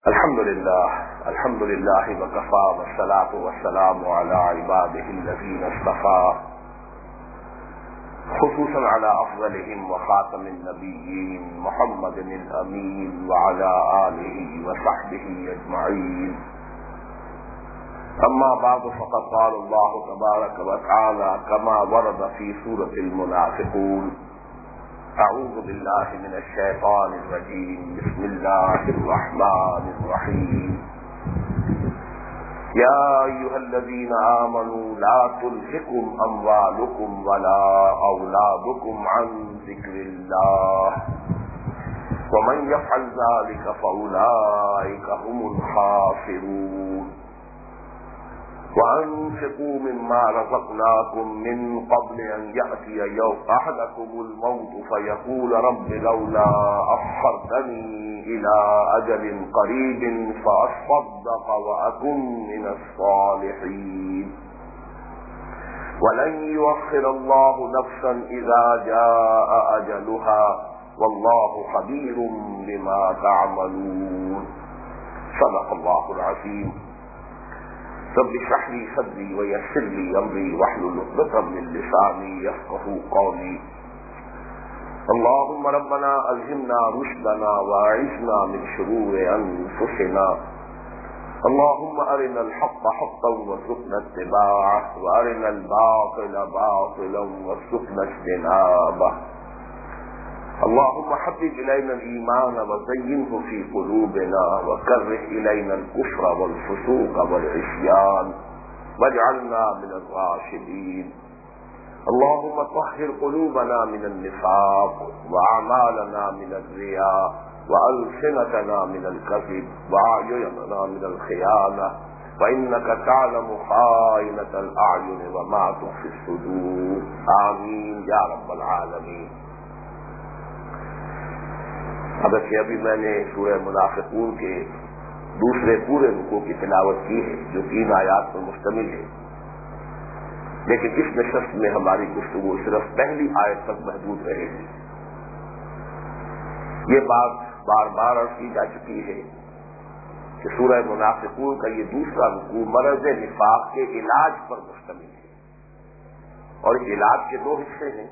الحمد للہ وکفى والصلاة والسلام على عباده الذين اصطفى خصوصا على افضلهم وخاتم النبيين محمد الامين وعلى آله وصحبه اجمعين. اما بعد فقد قال الله تبارك وتعالى كما ورد في سورة المنافقون: اعوذ باللہ من الشیطان الرجیم بسم اللہ الرحمن الرحیم. یا ایھا الذین آمنوا لا تلہکم اموالکم ولا اولادکم عن ذکر اللہ ومن یفعل ذلک فاولئک هم الخاسرون. وَأَنفِقُوا مِمَّا رَزَقْنَاكُم مِّن قَبْلِ أَن يَأْتِيَ أَحَدَكُمُ الْمَوْتُ فَيَقُولَ رَبِّ لَوْلَا أَخَّرْتَنِي إِلَىٰ أَجَلٍ قَرِيبٍ فَأَصَّدَّقَ وَأَكُن مِّنَ الصَّالِحِينَ. وَلَن يُؤَخِّرَ اللَّهُ نَفْسًا إِذَا جَاءَ أَجَلُهَا وَاللَّهُ خَبِيرٌ بِمَا تَعْمَلُونَ. صدق الله العظيم. رب اشرح لي صدري ويسر لي امري واحلل عقدة من لساني يفقهوا قولي. اللهم ربنا الهمنا رشدنا واعذنا من شرور انفسنا. اللهم ارنا الحق حقا وارزقنا اتباعه وارنا الباطل باطلا وارزقنا اجتنابه. اللهم حبب إلينا الإيمان وزينه في قلوبنا وكره إلينا الكفر والفسوق والعصيان واجعلنا من الراشدين. اللهم طهر قلوبنا من النفاق وأعمالنا من الرياء وألسنتنا من الكذب وأعيننا من الخيانة وإنك تعلم خائنة الأعين وما تخفي الصدور. آمين يا رب العالمين. اگرچہ ابھی میں نے سورہ منافقون کے دوسرے پورے رکوع کی تلاوت کی ہے جو 3 آیات پر مشتمل ہے، لیکن اس نشست میں ہماری گفتگو صرف پہلی آیت تک محدود رہے گی. یہ بات بار بار عرض کی جا چکی ہے کہ سورہ منافقون کا یہ دوسرا رکوع مرض نفاق کے علاج پر مشتمل ہے، اور اس علاج کے 2 حصے ہیں.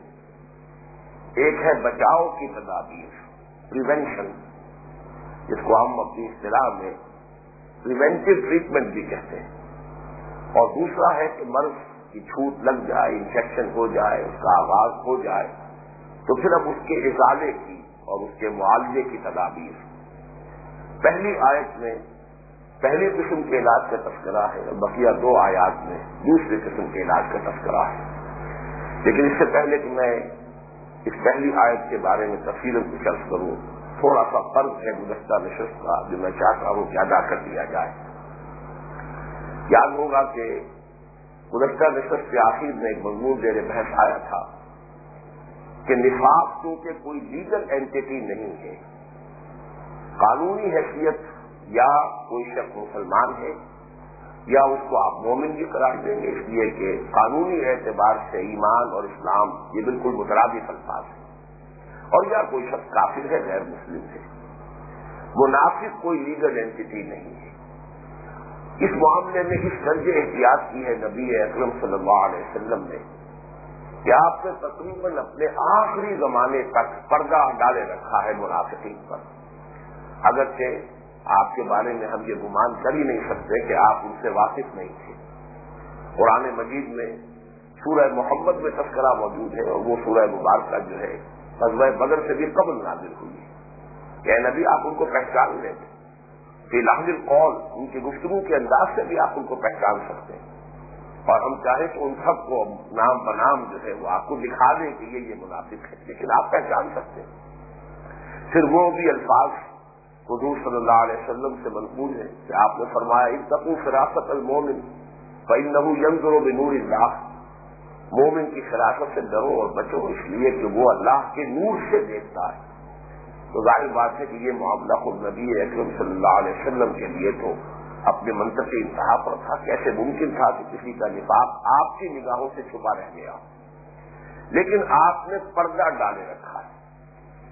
ایک ہے بچاؤ کی تدابیر، پریونشن، جس کو ہم اپنی اصطلاح میں پریونٹیو ٹریٹمنٹ بھی کہتے ہیں، اور دوسرا ہے کہ مرض کی چھوٹ لگ جائے، انفیکشن ہو جائے، اس کا آغاز ہو جائے تو پھر اب اس کے ازالے کی اور اس کے معالجے کی تدابیر. پہلی آیت میں پہلی قسم کے علاج کا تذکرہ ہے اور بقیہ 2 آیات میں دوسری قسم کے علاج کا تذکرہ ہے. لیکن اس سے پہلے کہ میں اس پہلی آیت کے بارے میں تفصیل کچھ عرض کروں، تھوڑا سا فرض ہے گزشتہ نشست کا جو میں چاہتا ہوں کہ ادا کر دیا جائے. یاد ہوگا کہ گزشتہ نشست کے آخر میں ایک مضمون زیر بحث آیا تھا کہ نفاق کیونکہ کوئی لیگل اینٹی نہیں ہے، قانونی حیثیت یا کوئی شخص مسلمان ہے یا اس کو آپ مومن بھی قرار دیں گے، اس لیے کہ قانونی اعتبار سے ایمان اور اسلام یہ بالکل مترادف الفاظ ہیں، اور یا کوئی شخص کافر ہے، غیر مسلم ہے. منافق کوئی لیگل اینٹی نہیں ہے. اس معاملے میں اس درجے احتیاط کی ہے نبی اکرم صلی اللہ علیہ وسلم نے کہ آپ نے تقریباً اپنے آخری زمانے تک پردہ ڈالے رکھا ہے منافقین پر. اگرچہ آپ کے بارے میں ہم یہ گمان کر ہی نہیں سکتے کہ آپ ان سے واقف نہیں تھے. قرآن مجید میں سورہ محمد میں تذکرہ موجود ہے، اور وہ سورہ مبارکہ جو ہے غزوہ بدر سے بھی قبل نازل ہوئی ہے کہ اے نبی آپ ان کو پہچان لیں گے. فی لحظ القول، ان کی گفتگو کے انداز سے بھی آپ ان کو پہچان سکتے ہیں، اور ہم چاہیں تو ان سب کو نام بنام جو ہے وہ آپ کو دکھا دیں کہ یہ منافق ہے، لیکن آپ پہچان سکتے ہیں. پھر وہ بھی الفاظ حضور صلی اللہ علیہ وسلم سے منقول ہے کہ آپ نے فرمایا اتقوا فراست المومن فإنه ينظر بنور اللہ. مومن کی فراست سے ڈرو اور بچو، اس لیے کہ وہ اللہ کے نور سے دیکھتا ہے. تو ظاہر بات ہے کہ یہ معاملہ خود نبی اکرم صلی اللہ علیہ وسلم کے لیے تو اپنے منطقی انتہا پر تھا. کیسے ممکن تھا کہ کسی کا نفاق آپ کی نگاہوں سے چھپا رہ گیا؟ لیکن آپ نے پردہ ڈالے رکھا ہے.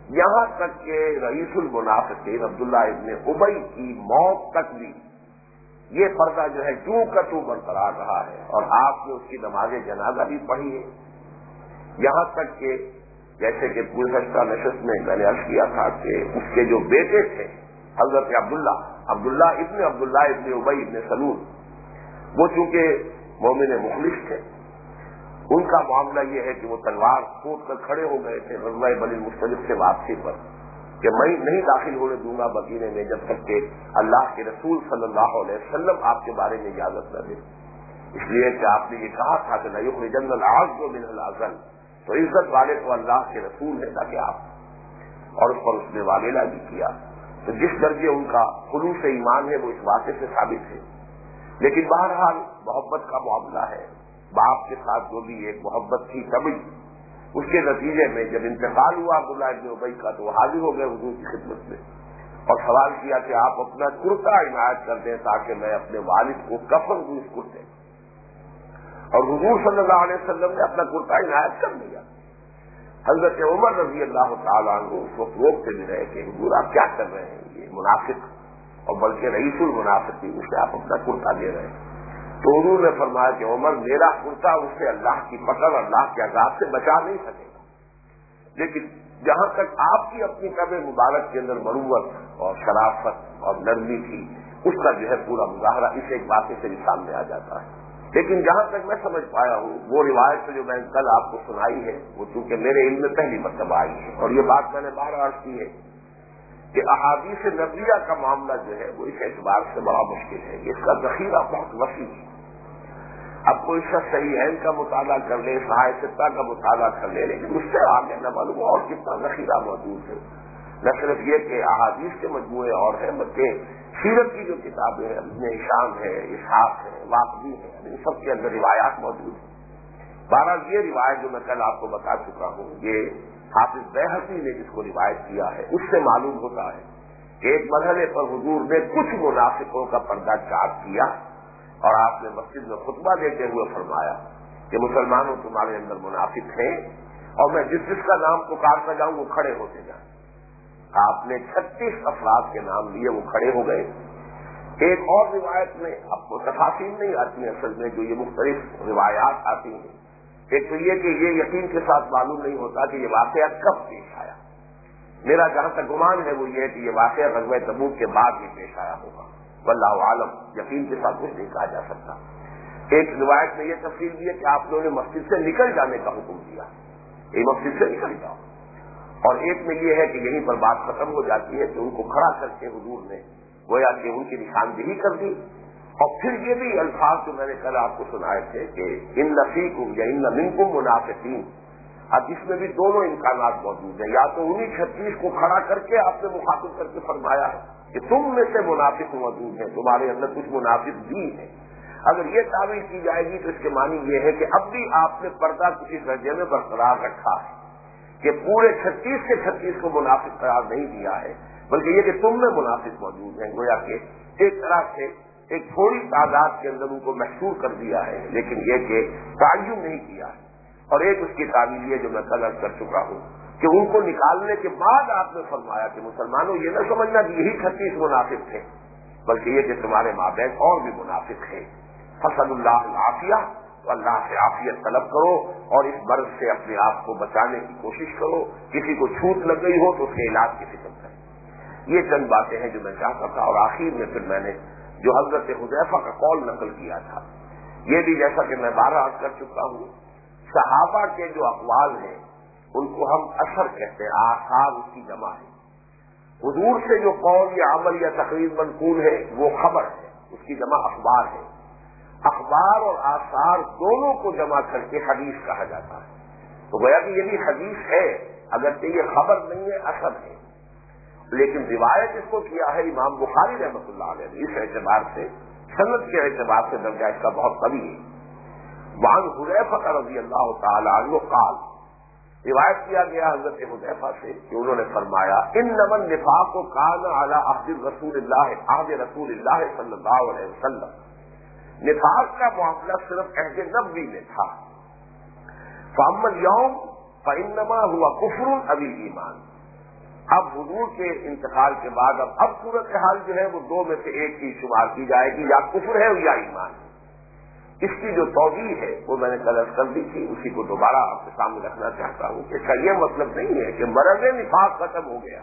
یہاں تک کہ رئیس المنافقین عبداللہ ابن ابی کی موت تک بھی یہ پردہ جو ہے جو کا تو برقرار رہا ہے، اور آپ نے اس کی نماز جنازہ بھی پڑھی ہے، یہاں تک کہ جیسے کہ گزشتہ نشست میں میں نے عرض کیا تھا کہ اس کے جو بیٹے تھے حضرت عبداللہ ابن ابی ابن سلول، وہ چونکہ مومن مخلص تھے، ان کا معاملہ یہ ہے کہ وہ تلوار کھود کر کھڑے ہو گئے تھے غزوہ بنی المصطلق سے واپسی پر کہ میں نہیں داخل ہونے دوں گا مدینے میں جب تک کہ اللہ کے رسول صلی اللہ علیہ وسلم آپ کے بارے میں اجازت نہ دے، اس لیے کہ آپ نے یہ کہا تھا کہ لَيُخْرِجَنَّ الْأَعَزُّ مِنْهُ الْأَذَلَّ، تو عزت والے تو اللہ کے رسول ہے تاکہ آپ، اور اس پر اس نے والیلہ بھی کیا۔ تو جس درجے ان کا خلوص ایمان ہے وہ اس واقعے سے ثابت ہے، لیکن بہرحال محبت کا معاملہ ہے، باپ کے ساتھ جو بھی ایک محبت تھی کبھی، اس کے نتیجے میں جب انتقال ہوا عبداللہ ابن ابی کا تو وہ حاضر ہو گئے حضور کی خدمت میں اور سوال کیا کہ آپ اپنا کرتا عنایت کر دیں تاکہ میں اپنے والد کو کفن دوں اس کرتے، اور حضور صلی اللہ علیہ وسلم نے اپنا کرتا عنایت کر دیا۔ حضرت عمر رضی اللہ تعالیٰ عنہ اس وقت روکتے بھی رہے کہ حضور آپ کیا کر رہے ہیں، یہ منافق اور بلکہ رئیس المنافقین اسے آپ اپنا کرتا دے رہے ہیں۔ تو حضور نے فرمایا کہ عمر میرا کرتا اسے اللہ کی پکڑ اللہ کے عذاب سے بچا نہیں سکے گا، لیکن جہاں تک آپ کی اپنی قبر مبارک کے اندر مروت اور شرافت اور نرمی تھی، اس کا جو ہے پورا مظاہرہ اس ایک واقعے سے بھی سامنے آ جاتا ہے۔ لیکن جہاں تک میں سمجھ پایا ہوں وہ روایت جو میں نے کل آپ کو سنائی ہے وہ چونکہ میرے علم میں پہلی مرتبہ آئی ہے، اور یہ بات میں نے بار عرض کی ہے کہ احادیث نبویہ کا معاملہ جو ہے وہ اس اعتبار سے بڑا مشکل ہے کہ اس کا ذخیرہ بہت وسیع ہے۔ اب کوئی شخص صحیحین کا مطالعہ کر لے، صحاح ستہ کا مطالعہ کر لے، لیکن اس سے آگے نہ معلوم اور کتنا ذخیرہ موجود ہے۔ نہ صرف یہ کہ احادیث کے مجموعے اور ہیں بلکہ سیرت کی جو کتابیں ہیں، ابن ہشام ہے، اسحاق ہے، واقعی ہے، ان سب کے اندر روایات موجود ہیں۔ بہرحال یہ روایت جو میں کل آپ کو بتا چکا ہوں، یہ حافظ بیہقی نے جس کو روایت کیا ہے اس سے معلوم ہوتا ہے کہ ایک مرحلے پر حضور نے کچھ منافقوں کا پردہ چاک کیا اور آپ نے مسجد میں خطبہ دیتے ہوئے فرمایا کہ مسلمانوں تمہارے اندر منافق ہیں اور میں جس جس کا نام پکارتا جاؤں وہ کھڑے ہوتے جائیں۔ آپ نے 36 افراد کے نام لیے، وہ کھڑے ہو گئے۔ ایک اور روایت میں اب کو تفاصیل نہیں آتی اصل میں، جو یہ مختلف روایات آتی ہیں، ایک تو یہ کہ یہ یقین کے ساتھ معلوم نہیں ہوتا کہ یہ واقعہ کب پیش آیا۔ میرا جہاں تک گمان ہے وہ یہ ہے کہ یہ واقعہ غزوہ تبوک کے بعد ہی پیش آیا ہوگا، واللہ عالم، یقین کے ساتھ کچھ نہیں کہا جا سکتا۔ ایک روایت میں یہ تفصیل دی ہے کہ آپ لوگوں نے مسجد سے نکل جانے کا حکم دیا، یہ مسجد سے نکل جاؤ، اور ایک میں یہ ہے کہ یہیں پر بات ختم ہو جاتی ہے کہ ان کو کھڑا کر کے حضور نے گویا کہ ان کی نشاندہی کر دی، اور پھر یہ بھی الفاظ جو میں نے کل آپ کو سنائے تھے کہ ان فیکم یا ان منکم منافقین، اب اس میں بھی دونوں امکانات موجود ہیں، یا تو انہیں 36 کو کھڑا کر کے آپ نے مخاطب کر کے فرمایا کہ تم میں سے منافق موجود ہیں، تمہارے اندر کچھ منافق بھی ہیں۔ اگر یہ تعبیر کی جائے گی تو اس کے معنی یہ ہے کہ اب بھی آپ نے پردہ کسی درجے میں برقرار رکھا ہے کہ پورے 36 کے 36 کو منافق قرار نہیں دیا ہے، بلکہ یہ کہ تم میں منافق موجود ہیں، گویا کہ ایک طرح سے ایک تھوڑی تعداد کے اندر ان کو محصور کر دیا ہے، لیکن یہ کہ تعین نہیں کیا ہے۔ اور ایک اس کی تعبیر یہ جو میں کل عرض کر چکا ہوں کہ ان کو نکالنے کے بعد آپ نے فرمایا کہ مسلمانوں یہ نہ سمجھنا کہ یہی 36 منافق تھے، بلکہ یہ کہ تمہارے مابین اور بھی منافق ہیں۔ فصل اللہ العافیہ، تو اللہ سے عافیت طلب کرو اور اس مرض سے اپنے آپ کو بچانے کی کوشش کرو، کسی کو چھوٹ لگ گئی ہو تو اس کے علاج کی فکر کریں۔ یہ چند باتیں ہیں جو میں چاہتا تھا، اور آخر میں پھر میں نے جو حضرت حذیفہ کا قول نقل کیا تھا، یہ بھی جیسا کہ میں بارہ عرض کر چکا ہوں، صحابہ کے جو اقوال ہیں ان کو ہم اثر کہتے ہیں، آثار اس کی جمع ہے۔ حضور سے جو قول یا عمل یا تقریر منقول ہے وہ خبر ہے، اس کی جمع اخبار ہے۔ اخبار اور آثار دونوں کو جمع کر کے حدیث کہا جاتا ہے۔ تو گویا کہ یہ بھی حدیث ہے، اگرچہ یہ خبر نہیں ہے، اثر ہے، لیکن روایت اس کو کیا ہے امام بخاری رحمۃ اللہ علیہ نے، اس اعتبار سے سند کے اعتبار سے درجہ اس کا بہت قوی ہے۔ وعن حذیفہ رضی اللہ تعالی عنہ قال، روایت کیا گیا حضرت حذیفہ سے کہ انہوں نے فرمایا انما النفاق کان علی عہد رسول اللہ صلی اللہ علیہ وسلم، نفاق کا معاملہ صرف عہد نبوی میں تھا۔ فاما اليوم فانما هو کفر او ایمان، اب حضور کے انتقال کے بعد اب صورتحال جو ہے وہ دو میں سے ایک چیز شمار کی جائے گی، یا کفر ہے یا ایمان ہے۔ اس کی جو توضیح ہے وہ میں نے کل عرض کر دی تھی، اسی کو دوبارہ آپ کے سامنے رکھنا چاہتا ہوں کہ اس کا یہ مطلب نہیں ہے کہ مرض نفاق ختم ہو گیا،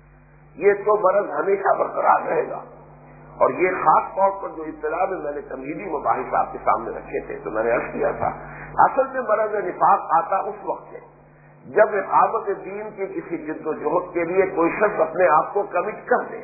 یہ تو مرض ہمیشہ برقرار رہے گا۔ اور یہ خاص طور پر جو اطلاع میں نے تمہیدی مباحث آپ کے سامنے رکھے تھے تو میں نے عرض کیا تھا، اصل میں مرض نفاق آتا اس وقت ہے جب اقامت دین کی کسی جد و جہد کے لیے کوئی شخص اپنے آپ کو کمٹ کر دے،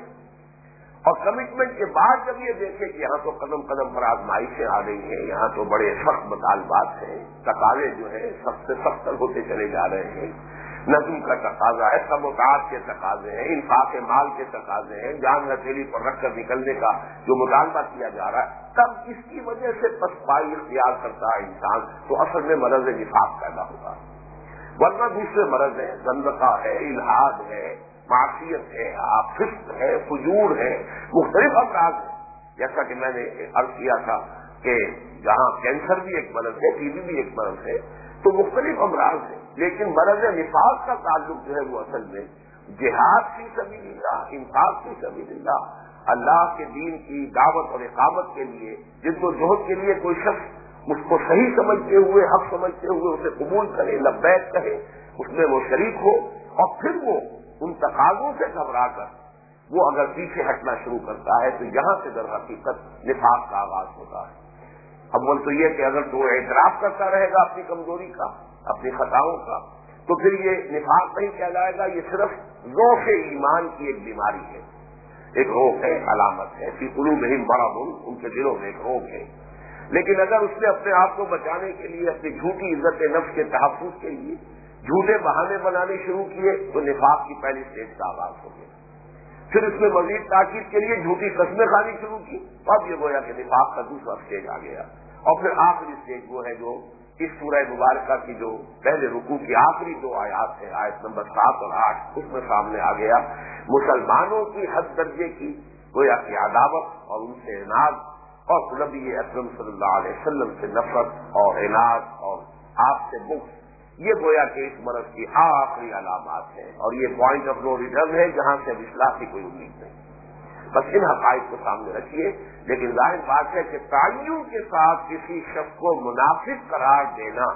اور کمٹمنٹ کے بعد جب یہ دیکھے کہ یہاں تو قدم قدم پر آزمائشیں آ رہی ہیں، یہاں تو بڑے سخت مطالبات ہیں، تقاضے جو ہیں سب سے سخت ہوتے چلے جا رہے ہیں، نظم کا تقاضا ہے، سبوتاج کے تقاضے ہیں، انفاق مال کے تقاضے ہیں، جان ہتھیلی پر رکھ کر نکلنے کا جو مطالبہ کیا جا رہا ہے، تب اس کی وجہ سے پسپائی اختیار کرتا ہے انسان، تو اصل میں مرض نفاق پیدا ہوگا۔ ورنہ دوسرے مرض ہیں، زندقہ ہے، الحاد ہے، معصیت ہے، فسق ہے، فجور ہے، مختلف امراض ہیں۔ جیسا کہ میں نے عرض کیا تھا کہ جہاں کینسر بھی ایک مرض ہے، ٹی بی بھی ایک مرض ہے، تو مختلف امراض ہیں، لیکن مرض نفاق کا تعلق جو ہے وہ اصل میں جہاد فی سبیل اللہ، انفاق فی سبیل اللہ، اللہ کے دین کی دعوت اور اقامت کے لیے جد و جہد کے لیے کوئی شخص اس کو صحیح سمجھتے ہوئے، حق سمجھتے ہوئے اسے قبول کرے، لبیک کہے، اس میں وہ شریک ہو، اور پھر وہ ان تقاضوں سے گھبرا کر وہ اگر پیچھے ہٹنا شروع کرتا ہے تو یہاں سے در حقیقت نفاق کا آغاز ہوتا ہے۔ اول تو یہ کہ اگر تو اعتراف کرتا رہے گا اپنی کمزوری کا، اپنی خطاؤں کا، تو پھر یہ نفاق نہیں کہلائے گا، یہ صرف ذوق ایمان کی ایک بیماری ہے، ایک روگ ہے، علامت ہے، فی قلوبہم مرض، ان کے دلوں میں ایک روگ ہے۔ لیکن اگر اس نے اپنے آپ کو بچانے کے لیے، اپنی جھوٹی عزت نفس کے تحفظ کے لیے جھوٹے بہانے بنانے شروع کیے تو نفاق کی پہلی اسٹیج کا آغاز ہو گیا۔ پھر اس میں مزید تاکید کے لیے جھوٹی قسمیں کھانی شروع کی، اب یہ گویا کہ نفاق کا دوسرا اسٹیج آ گیا۔ اور پھر آخری اسٹیج وہ ہے جو اس سورہ مبارکہ کی جو پہلے رکوع کی آخری دو آیات ہیں، آیت نمبر 7 اور 8، اس میں سامنے آ گیا مسلمانوں کی حد درجے کی گویا کہ عداوت اور ان سے عناد، اور نبی اکرم صلی اللہ علیہ وسلم سے نفرت اور عناد اور آپ سے بغض، یہ گویا کہ اس مرض کی آخری علامات ہیں، اور یہ پوائنٹ آف نو ریٹرن ہے جہاں سے اب اصلاح کی کوئی امید نہیں۔ بس ان حقائق کو سامنے رکھیے، لیکن ظاہر بات ہے کہ تعین کے ساتھ کسی شخص کو منافق قرار دینا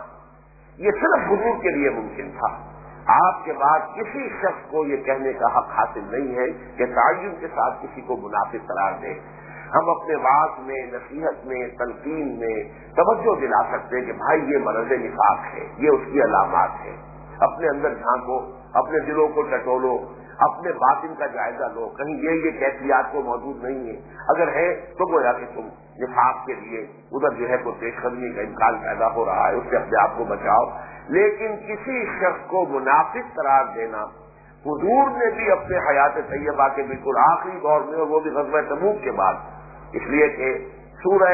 یہ صرف حضور کے لیے ممکن تھا۔ آپ کے بعد کسی شخص کو یہ کہنے کا حق حاصل نہیں ہے کہ تعین کے ساتھ کسی کو منافق قرار دے۔ ہم اپنے وعظ میں، نصیحت میں، تلقین میں توجہ دلا سکتے ہیں کہ بھائی یہ مرض نفاق ہے، یہ اس کی علامات ہے، اپنے اندر جھانکو، اپنے دلوں کو ٹٹولو، اپنے باطن کا جائزہ لو، کہیں یہ کیفیات کو موجود نہیں ہے، اگر ہے تو گویا کہ تم نفاق کے لیے ادھر جو ہے کوئی پیش قدمی کا امکان پیدا ہو رہا ہے، اس سے اپنے آپ کو بچاؤ۔ لیکن کسی شخص کو منافق قرار دینا حضور نے بھی اپنے حیات طیبہ کے بالکل آخری دور میں، اور وہ بھی غزوہ تبوک کے بعد، اس لیے کہ سورہ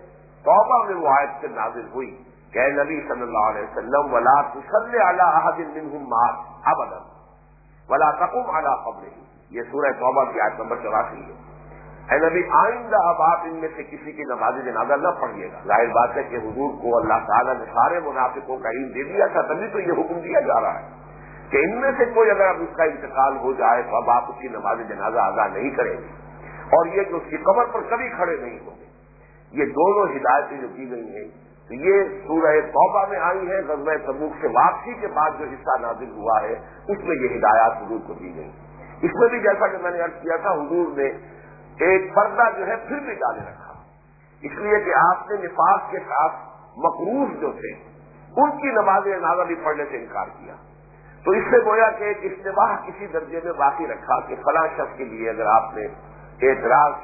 توبہ میں وہ آیت سے نازل ہوئی کہ اے نبی صلی اللہ علیہ وسلم وَلَا تُصَلِّ عَلَىٰ أَحَدٍ مِّنْهُمْ مَاتَ أَبَدًا وَلَا تَقُمْ عَلَىٰ قَبْرِهِ، یہ سورہ توبہ کی آیت نمبر 84 ہے۔ اے نبی آئندہ اب آپ ان میں سے کسی کی نماز جنازہ نہ پڑھیے گا۔ ظاہر بات ہے کہ حضور کو اللہ تعالیٰ نے سارے منافقوں کا علم دے دیا تھا، تبھی تو یہ حکم دیا جا رہا ہے کہ ان میں سے کوئی اگر اب اس کا انتقال ہو جائے تو اب آپ اس کی نماز جنازہ ادا نہیں کریں گے، اور یہ کہ اس کی قبر پر کبھی کھڑے نہیں ہوں گے۔ یہ دونوں ہدایتیں جو کی گئی ہیں تو یہ سورہ توبہ میں آئی ہیں، غزوہ تبوک سے واپسی کے بعد جو حصہ نازل ہوا ہے اس میں یہ ہدایات حضور کو دی گئی۔ اس میں بھی جیسا کہ میں نے عرض کیا تھا، حضور نے ایک پردہ جو ہے پھر بھی ڈالے رکھا، اس لیے کہ آپ نے نفاق کے ساتھ مقروض جو تھے ان کی نماز جنازہ بھی پڑھنے سے انکار کیا، تو اس سے گویا کہ ایک اشتباہ کسی درجے میں باقی رکھا کہ فلاں شخص کے لیے اگر آپ نے اعتراض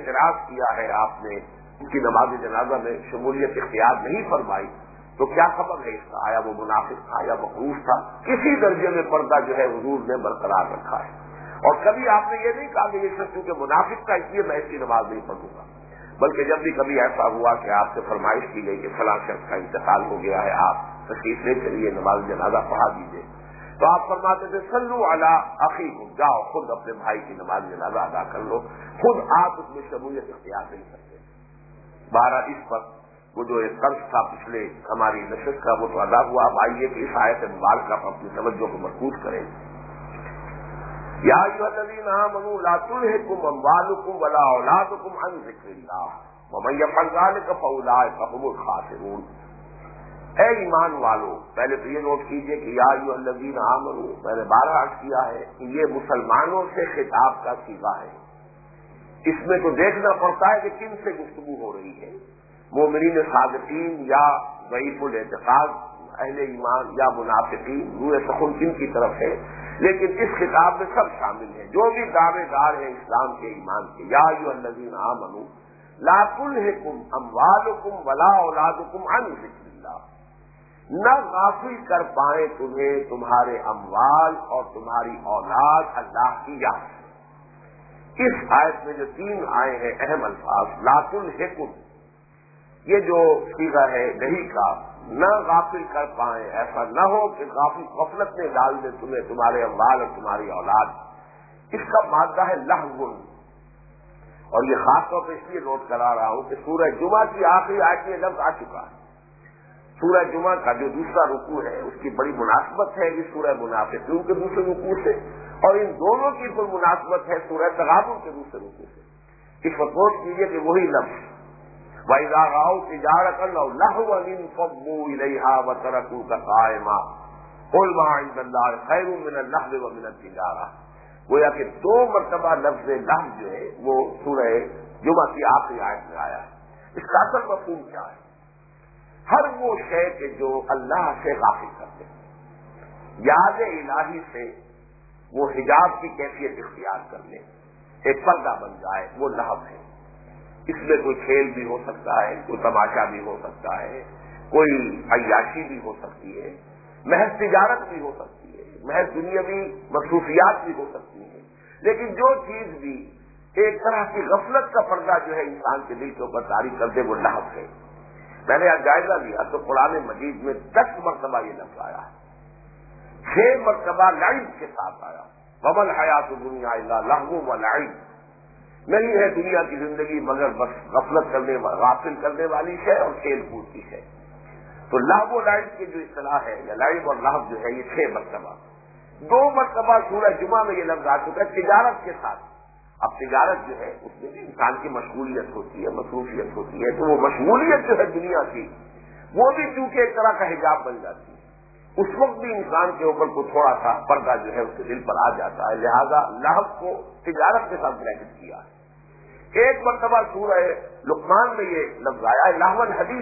کیا ہے، آپ نے ان کی نماز جنازہ میں شمولیت اختیار نہیں فرمائی، تو کیا خبر ہے اس کا، آیا وہ منافق تھا یا مقروض تھا؟ کسی درجے میں پردہ جو ہے حضور نے برقرار رکھا ہے، اور کبھی آپ نے یہ نہیں کہا کہ یہ شخص کیونکہ منافق کا اس لیے میں اس کی نماز نہیں پڑھوں گا، بلکہ جب بھی کبھی ایسا ہوا کہ آپ سے فرمائش کی گئی کہ فلاں شخص کا انتقال ہو گیا ہے، آپ تشریف لے چلیے نماز جنازہ پڑھا دیجیے، تو آپ فرماتے تھے صلو علی اخیکم، جاؤ خود اپنے بھائی کی نماز جنازہ ادا کر لو، خود آپ اس میں شمولیت اختیار نہیں کرتے۔ بارہ اس پر وہ جو ایک قرض تھا پچھلے ہماری نشست کا وہ تو ادا ہوا۔ اب آئیے کہ اس آیت مبارکہ پر اپنی توجہ کو مرکوز کریں۔ یا ایھا الذین آمنوا لا تلھکم اموالکم ولا اولادکم عن ذکر اللہ ومن یفعل ذلک فاولئک هم الخاسرون۔ اے ایمان والو، پہلے تو یہ نوٹ کیجئے کہ یا ایھا الذین آمنوا میں نے 12 عرض کیا ہے کہ یہ مسلمانوں سے خطاب کا صیغہ ہے۔ اس میں تو دیکھنا پڑتا ہے کہ کن سے گفتگو ہو رہی ہے، مومنین صادقین یا ضعیف الاعتقاد اہل ایمان یا منافقین، روح سخن کن کی طرف ہے، لیکن اس خطاب میں سب شامل ہیں جو بھی دعوے دار ہیں اسلام کے ایمان کے۔ یا ایھا الذین آمنوا لا تلھکم اموالکم ولا اولادکم عن ذکر اللہ، نہ غافل کر پائیں تمہیں تمہارے اموال اور تمہاری اولاد اللہ کی یاد سے۔ اس آیت میں جو 3 آئے ہیں اہم الفاظ، لا تلھکم، یہ جو صیغہ ہے نہیں کا، نہ غافل کر پائیں، ایسا نہ ہو کہ غفلت میں ڈال دے تمہیں تمہارے اموال اور تمہاری اولاد۔ اس کا مادہ ہے لہو، اور یہ خاص طور پہ اس لیے نوٹ کرا رہا ہوں کہ سورہ جمعہ کی آخری آیت میں یہ لفظ آ چکا ہے۔ سورہ جمعہ کا جو دوسرا رکوع ہے اس کی بڑی مناسبت ہے اس سورہ منافقون کے دوسرے رکوع سے، اور ان دونوں کی کوئی مناسبت ہے سورہ تغابن کے دوسرے رکوع سے۔ اس وقت نوٹ کیجیے کہ وہی لفظ وَإِذَا رَأَوْا تِجَارَةً أَوْ لَهْوًا انفضوا إِلَيْهَا وَتَرَكُوكَ قَائِمًا قُلْ مَا عِندَ اللَّهِ خَيْرٌ مِّنَ اللَّهْوِ وَمِنَ التِّجَارَةِ۔ گویا کہ 2 مرتبہ لفظ لہو جو ہے وہ سورہ جمعہ کی آخری آیت میں آیا ہے۔ اس کا اصل مفہوم کیا ہے؟ ہر وہ شے کہ جو اللہ سے غافل کر دے، یاد الہی سے وہ حجاب کی کیفیت اختیار کر لے، ایک پردہ بن جائے، وہ لہو ہے۔ اس میں کوئی کھیل بھی ہو سکتا ہے، کوئی تماشا بھی ہو سکتا ہے، کوئی عیاشی بھی ہو سکتی ہے، محض تجارت بھی ہو سکتی ہے، محض دنیاوی مصروفیات بھی ہو سکتی ہیں، لیکن جو چیز بھی ایک طرح کی غفلت کا پردہ جو ہے انسان کے دل کے اوپر طاری کر دے وہ لہو ہے۔ میں نے آج جائزہ لیا تو قرآن مجید میں 10 مرتبہ یہ لفظ آیا ہے، 6 مرتبہ لعب کے ساتھ آیا، وَمَا الْحَيَاةُ الدُّنْيَا إِلَّا لَهْوٌ وَلَعِبٌ، نہیں ہے دنیا کی زندگی مگر بس غافل کرنے والی ہے اور کھیل کود کی ہے۔ تو لہو و لعب کی جو اصطلاح ہے یا لعب اور لہو جو ہے یہ 6 مرتبہ، 2 مرتبہ سورہ جمعہ میں یہ لفظ آ چکا ہے تجارت کے ساتھ۔ اب تجارت جو ہے اس میں بھی انسان کی مشغولیت ہوتی ہے، مصروفیت ہوتی ہے، تو وہ مشغولیت جو ہے دنیا کی وہ بھی چونکہ ایک طرح کا حجاب بن جاتی ہے، اس وقت بھی انسان کے اوپر کو تھوڑا سا پردہ جو ہے اس کے دل پر آ جاتا ہے، لہذا لہو کو تجارت کے ساتھ بریکٹ کیا ہے۔ ایک مرتبہ سورہ لقمان میں یہ لفظ آیا ہے لہو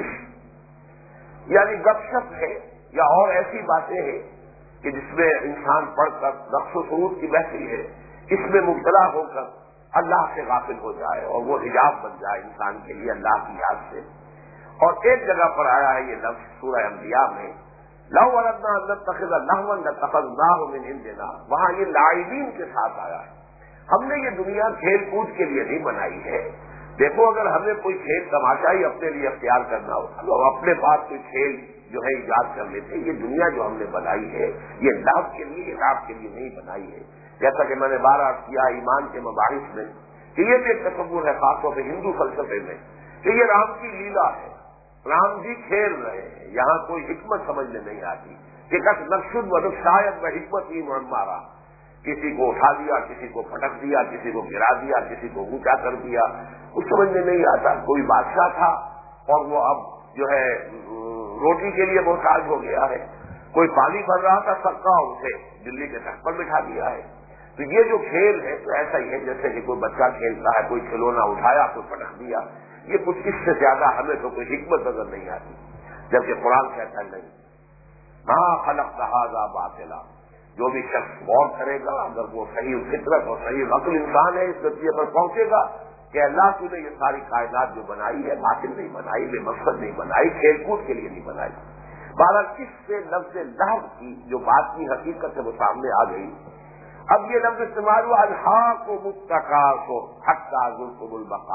الحدیث، یعنی گپ شپ ہے یا اور ایسی باتیں ہیں کہ جس میں انسان پڑھ کر رقص و سرود کی محفل ہے، اس میں مبتلا ہو کر اللہ سے غافل ہو جائے اور وہ حجاب بن جائے انسان کے لیے اللہ کی یاد سے۔ اور ایک جگہ پر آیا ہے یہ لفظ سورہ انبیاء میں لو اردنا ان نتخذ لہوا لاتخذناہ من عندنا، وہاں یہ لاعبین کے ساتھ آیا ہے۔ ہم نے یہ دنیا کھیل کود کے لیے نہیں بنائی ہے۔ دیکھو اگر ہمیں کوئی کھیل تماشا ہی اپنے لیے اختیار کرنا ہوتا تو ہم اپنے پاس کوئی کھیل جو ہے ایجاد کر لیتے۔ یہ دنیا جو ہم نے بنائی ہے یہ لعب کے لیے، یہ لعب کے لیے نہیں بنائی ہے۔ جیسا کہ میں نے 12 عرض کیا ایمان کے مباحث میں کہ یہ بھی ایک تصور ہے خاص طور پہ ہندو فلسفے میں کہ یہ رام کی لیلا ہے، رام جی کھیل رہے ہیں، یہاں کوئی حکمت سمجھ میں نہیں آتی کہ نقصد و شاید میں حکمت ہی مارا، کسی کو اٹھا دیا، کسی کو پٹک دیا، کسی کو گرا دیا، کسی کو اونچا کر دیا، کچھ سمجھ میں نہیں آتا۔ کوئی بادشاہ تھا اور وہ اب جو ہے روٹی کے لیے محتاج ہو گیا ہے، کوئی پانی بھر رہا تھا سکا اسے دلی کے تخت پر بٹھا دیا ہے۔ تو یہ جو کھیل ہے تو ایسا ہی ہے جیسے کہ کوئی بچہ کھیلتا ہے، کوئی کھلونا اٹھایا کوئی پٹک دیا، یہ کچھ اس سے زیادہ ہمیں تو کوئی حکمت نظر نہیں آتی، جبکہ قرآن کہتا ہے نہیں، ما خلقت ھذا باطلا، جو بھی شخص غور کرے گا اگر وہ صحیح فطرت اور صحیح عقل انسان ہے اس نتیجے پر پہنچے گا کہ اللہ تو نے یہ ساری کائنات جو بنائی ہے باطل نہیں بنائی، بے مقصد نہیں بنائی، کھیل کود کے لیے نہیں بنائی۔ بہرحال اس سے لفظ لہو کی جو بات کی حقیقت ہے وہ سامنے آ گئی۔ اب یہ لفظ استعمال ہوا الہاکم التکاثر حتی زرتم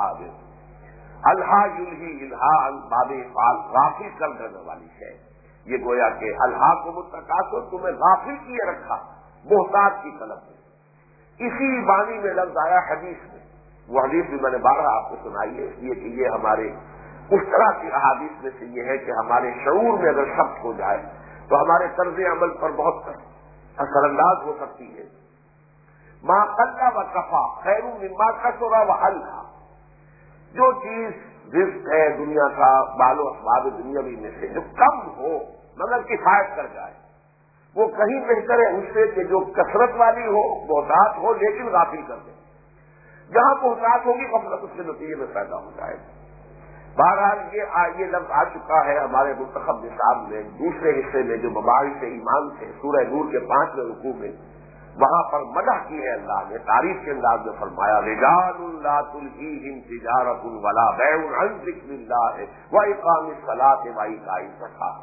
المقابر، الہا یلہی الہا باب فعل، غافل کر دینے والی ہے۔ یہ گویا کہ الہاکم التکاثر تمہیں غافل کیے رکھا محتاج کی طلب میں۔ اسی بانی میں لفظ آیا حدیث میں، وہ حدیث بھی میں نے 12 آپ کو سنائی ہے، اس لیے کہ یہ ہمارے اس طرح کی احادیث میں سے یہ ہے کہ ہمارے شعور میں اگر ثبت ہو جائے تو ہمارے طرز عمل پر بہت اثر انداز ہو سکتی ہے۔ ما قل و کفا خیر مما کثر و الہا، جو چیز رزق ہے دنیا کا، بال و اسباب دنیاوی میں سے جو کم ہو مگر کفایت کر جائے، وہ کہیں بہتر ہے اس سے کہ جو کثرت والی ہو، بہتات ہو لیکن غافل کر دے۔ جہاں بہتات ہوگی غفلت اس کے نتیجے میں پیدا ہو جائے گی۔ بہرحال یہ لفظ آ چکا ہے ہمارے منتخب نصاب میں دوسرے حصے میں جو مباحث ایمان سے سورہ نور کے 5ویں رکوع میں، وہاں پر مدح کی ہے اللہ نے، تعریف کے انداز میں فرمایا رجال لا تلہیہم تجارۃ ولا بیع عن ذکر اللہ واقام الصلاۃ وایتاء الزکاۃ،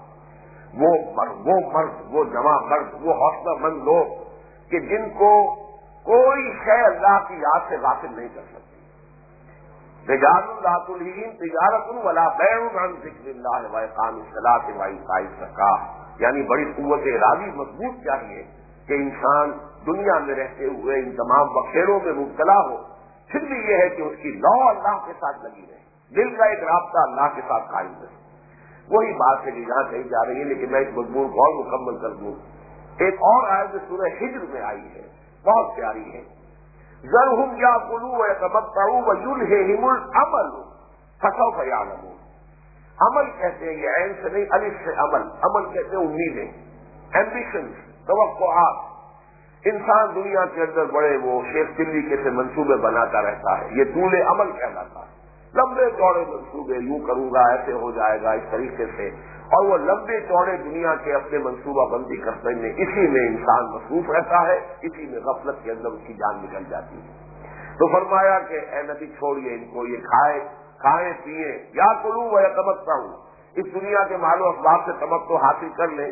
وہ جمع مرد، وہ حوصلہ مند لوگ کہ جن کو کوئی شے اللہ کی یاد سے غافل نہیں کر سکتی۔ رجال لا تلہیہم تجارۃ ولا بیع عن ذکر اللہ واقام الصلاۃ وایتاء الزکاۃ، یعنی بڑی قوت ارادی مضبوط چاہیے کہ انسان دنیا میں رہتے ہوئے ان تمام بخیروں میں مبتلا ہو، پھر بھی یہ ہے کہ اس کی لو اللہ کے ساتھ لگی رہے، دل کا ایک رابطہ اللہ کے ساتھ قائم رہے۔ وہی بات ہے کہ یہاں کہی جا رہی ہے، لیکن میں اس مضمون کو اور مکمل کر دوں۔ ایک اور آیت جو سورہ ہجر میں آئی ہے، بہت پیاری ہے، ذرہم یاکلوا ویتمتعوا ویلہہم الامل فسوف یعلمون۔ عمل کہتے ہیں، یہ عین سے نہیں الف سے عمل کہتے ہیں امیدیں، ایمبیشنز، توقعات۔ انسان دنیا کے اندر بڑے وہ شیخ دلی کے سے منصوبے بناتا رہتا ہے، یہ طول عمل کہلاتا ہے، لمبے چوڑے منصوبے، یوں کروں گا ایسے ہو جائے گا اس طریقے سے، اور وہ لمبے چوڑے دنیا کے اپنے منصوبہ بندی کرتے ہیں، اسی میں انسان مصروف رہتا ہے، اسی میں غفلت کے اندر اس کی جان نکل جاتی ہے۔ تو فرمایا کہ اے نبی چھوڑیے ان کو، یہ کھائیں پیئیں، یا کلوا و یتمتعوا، اس دنیا کے مال و اسباب سے تمتع حاصل کر لیں،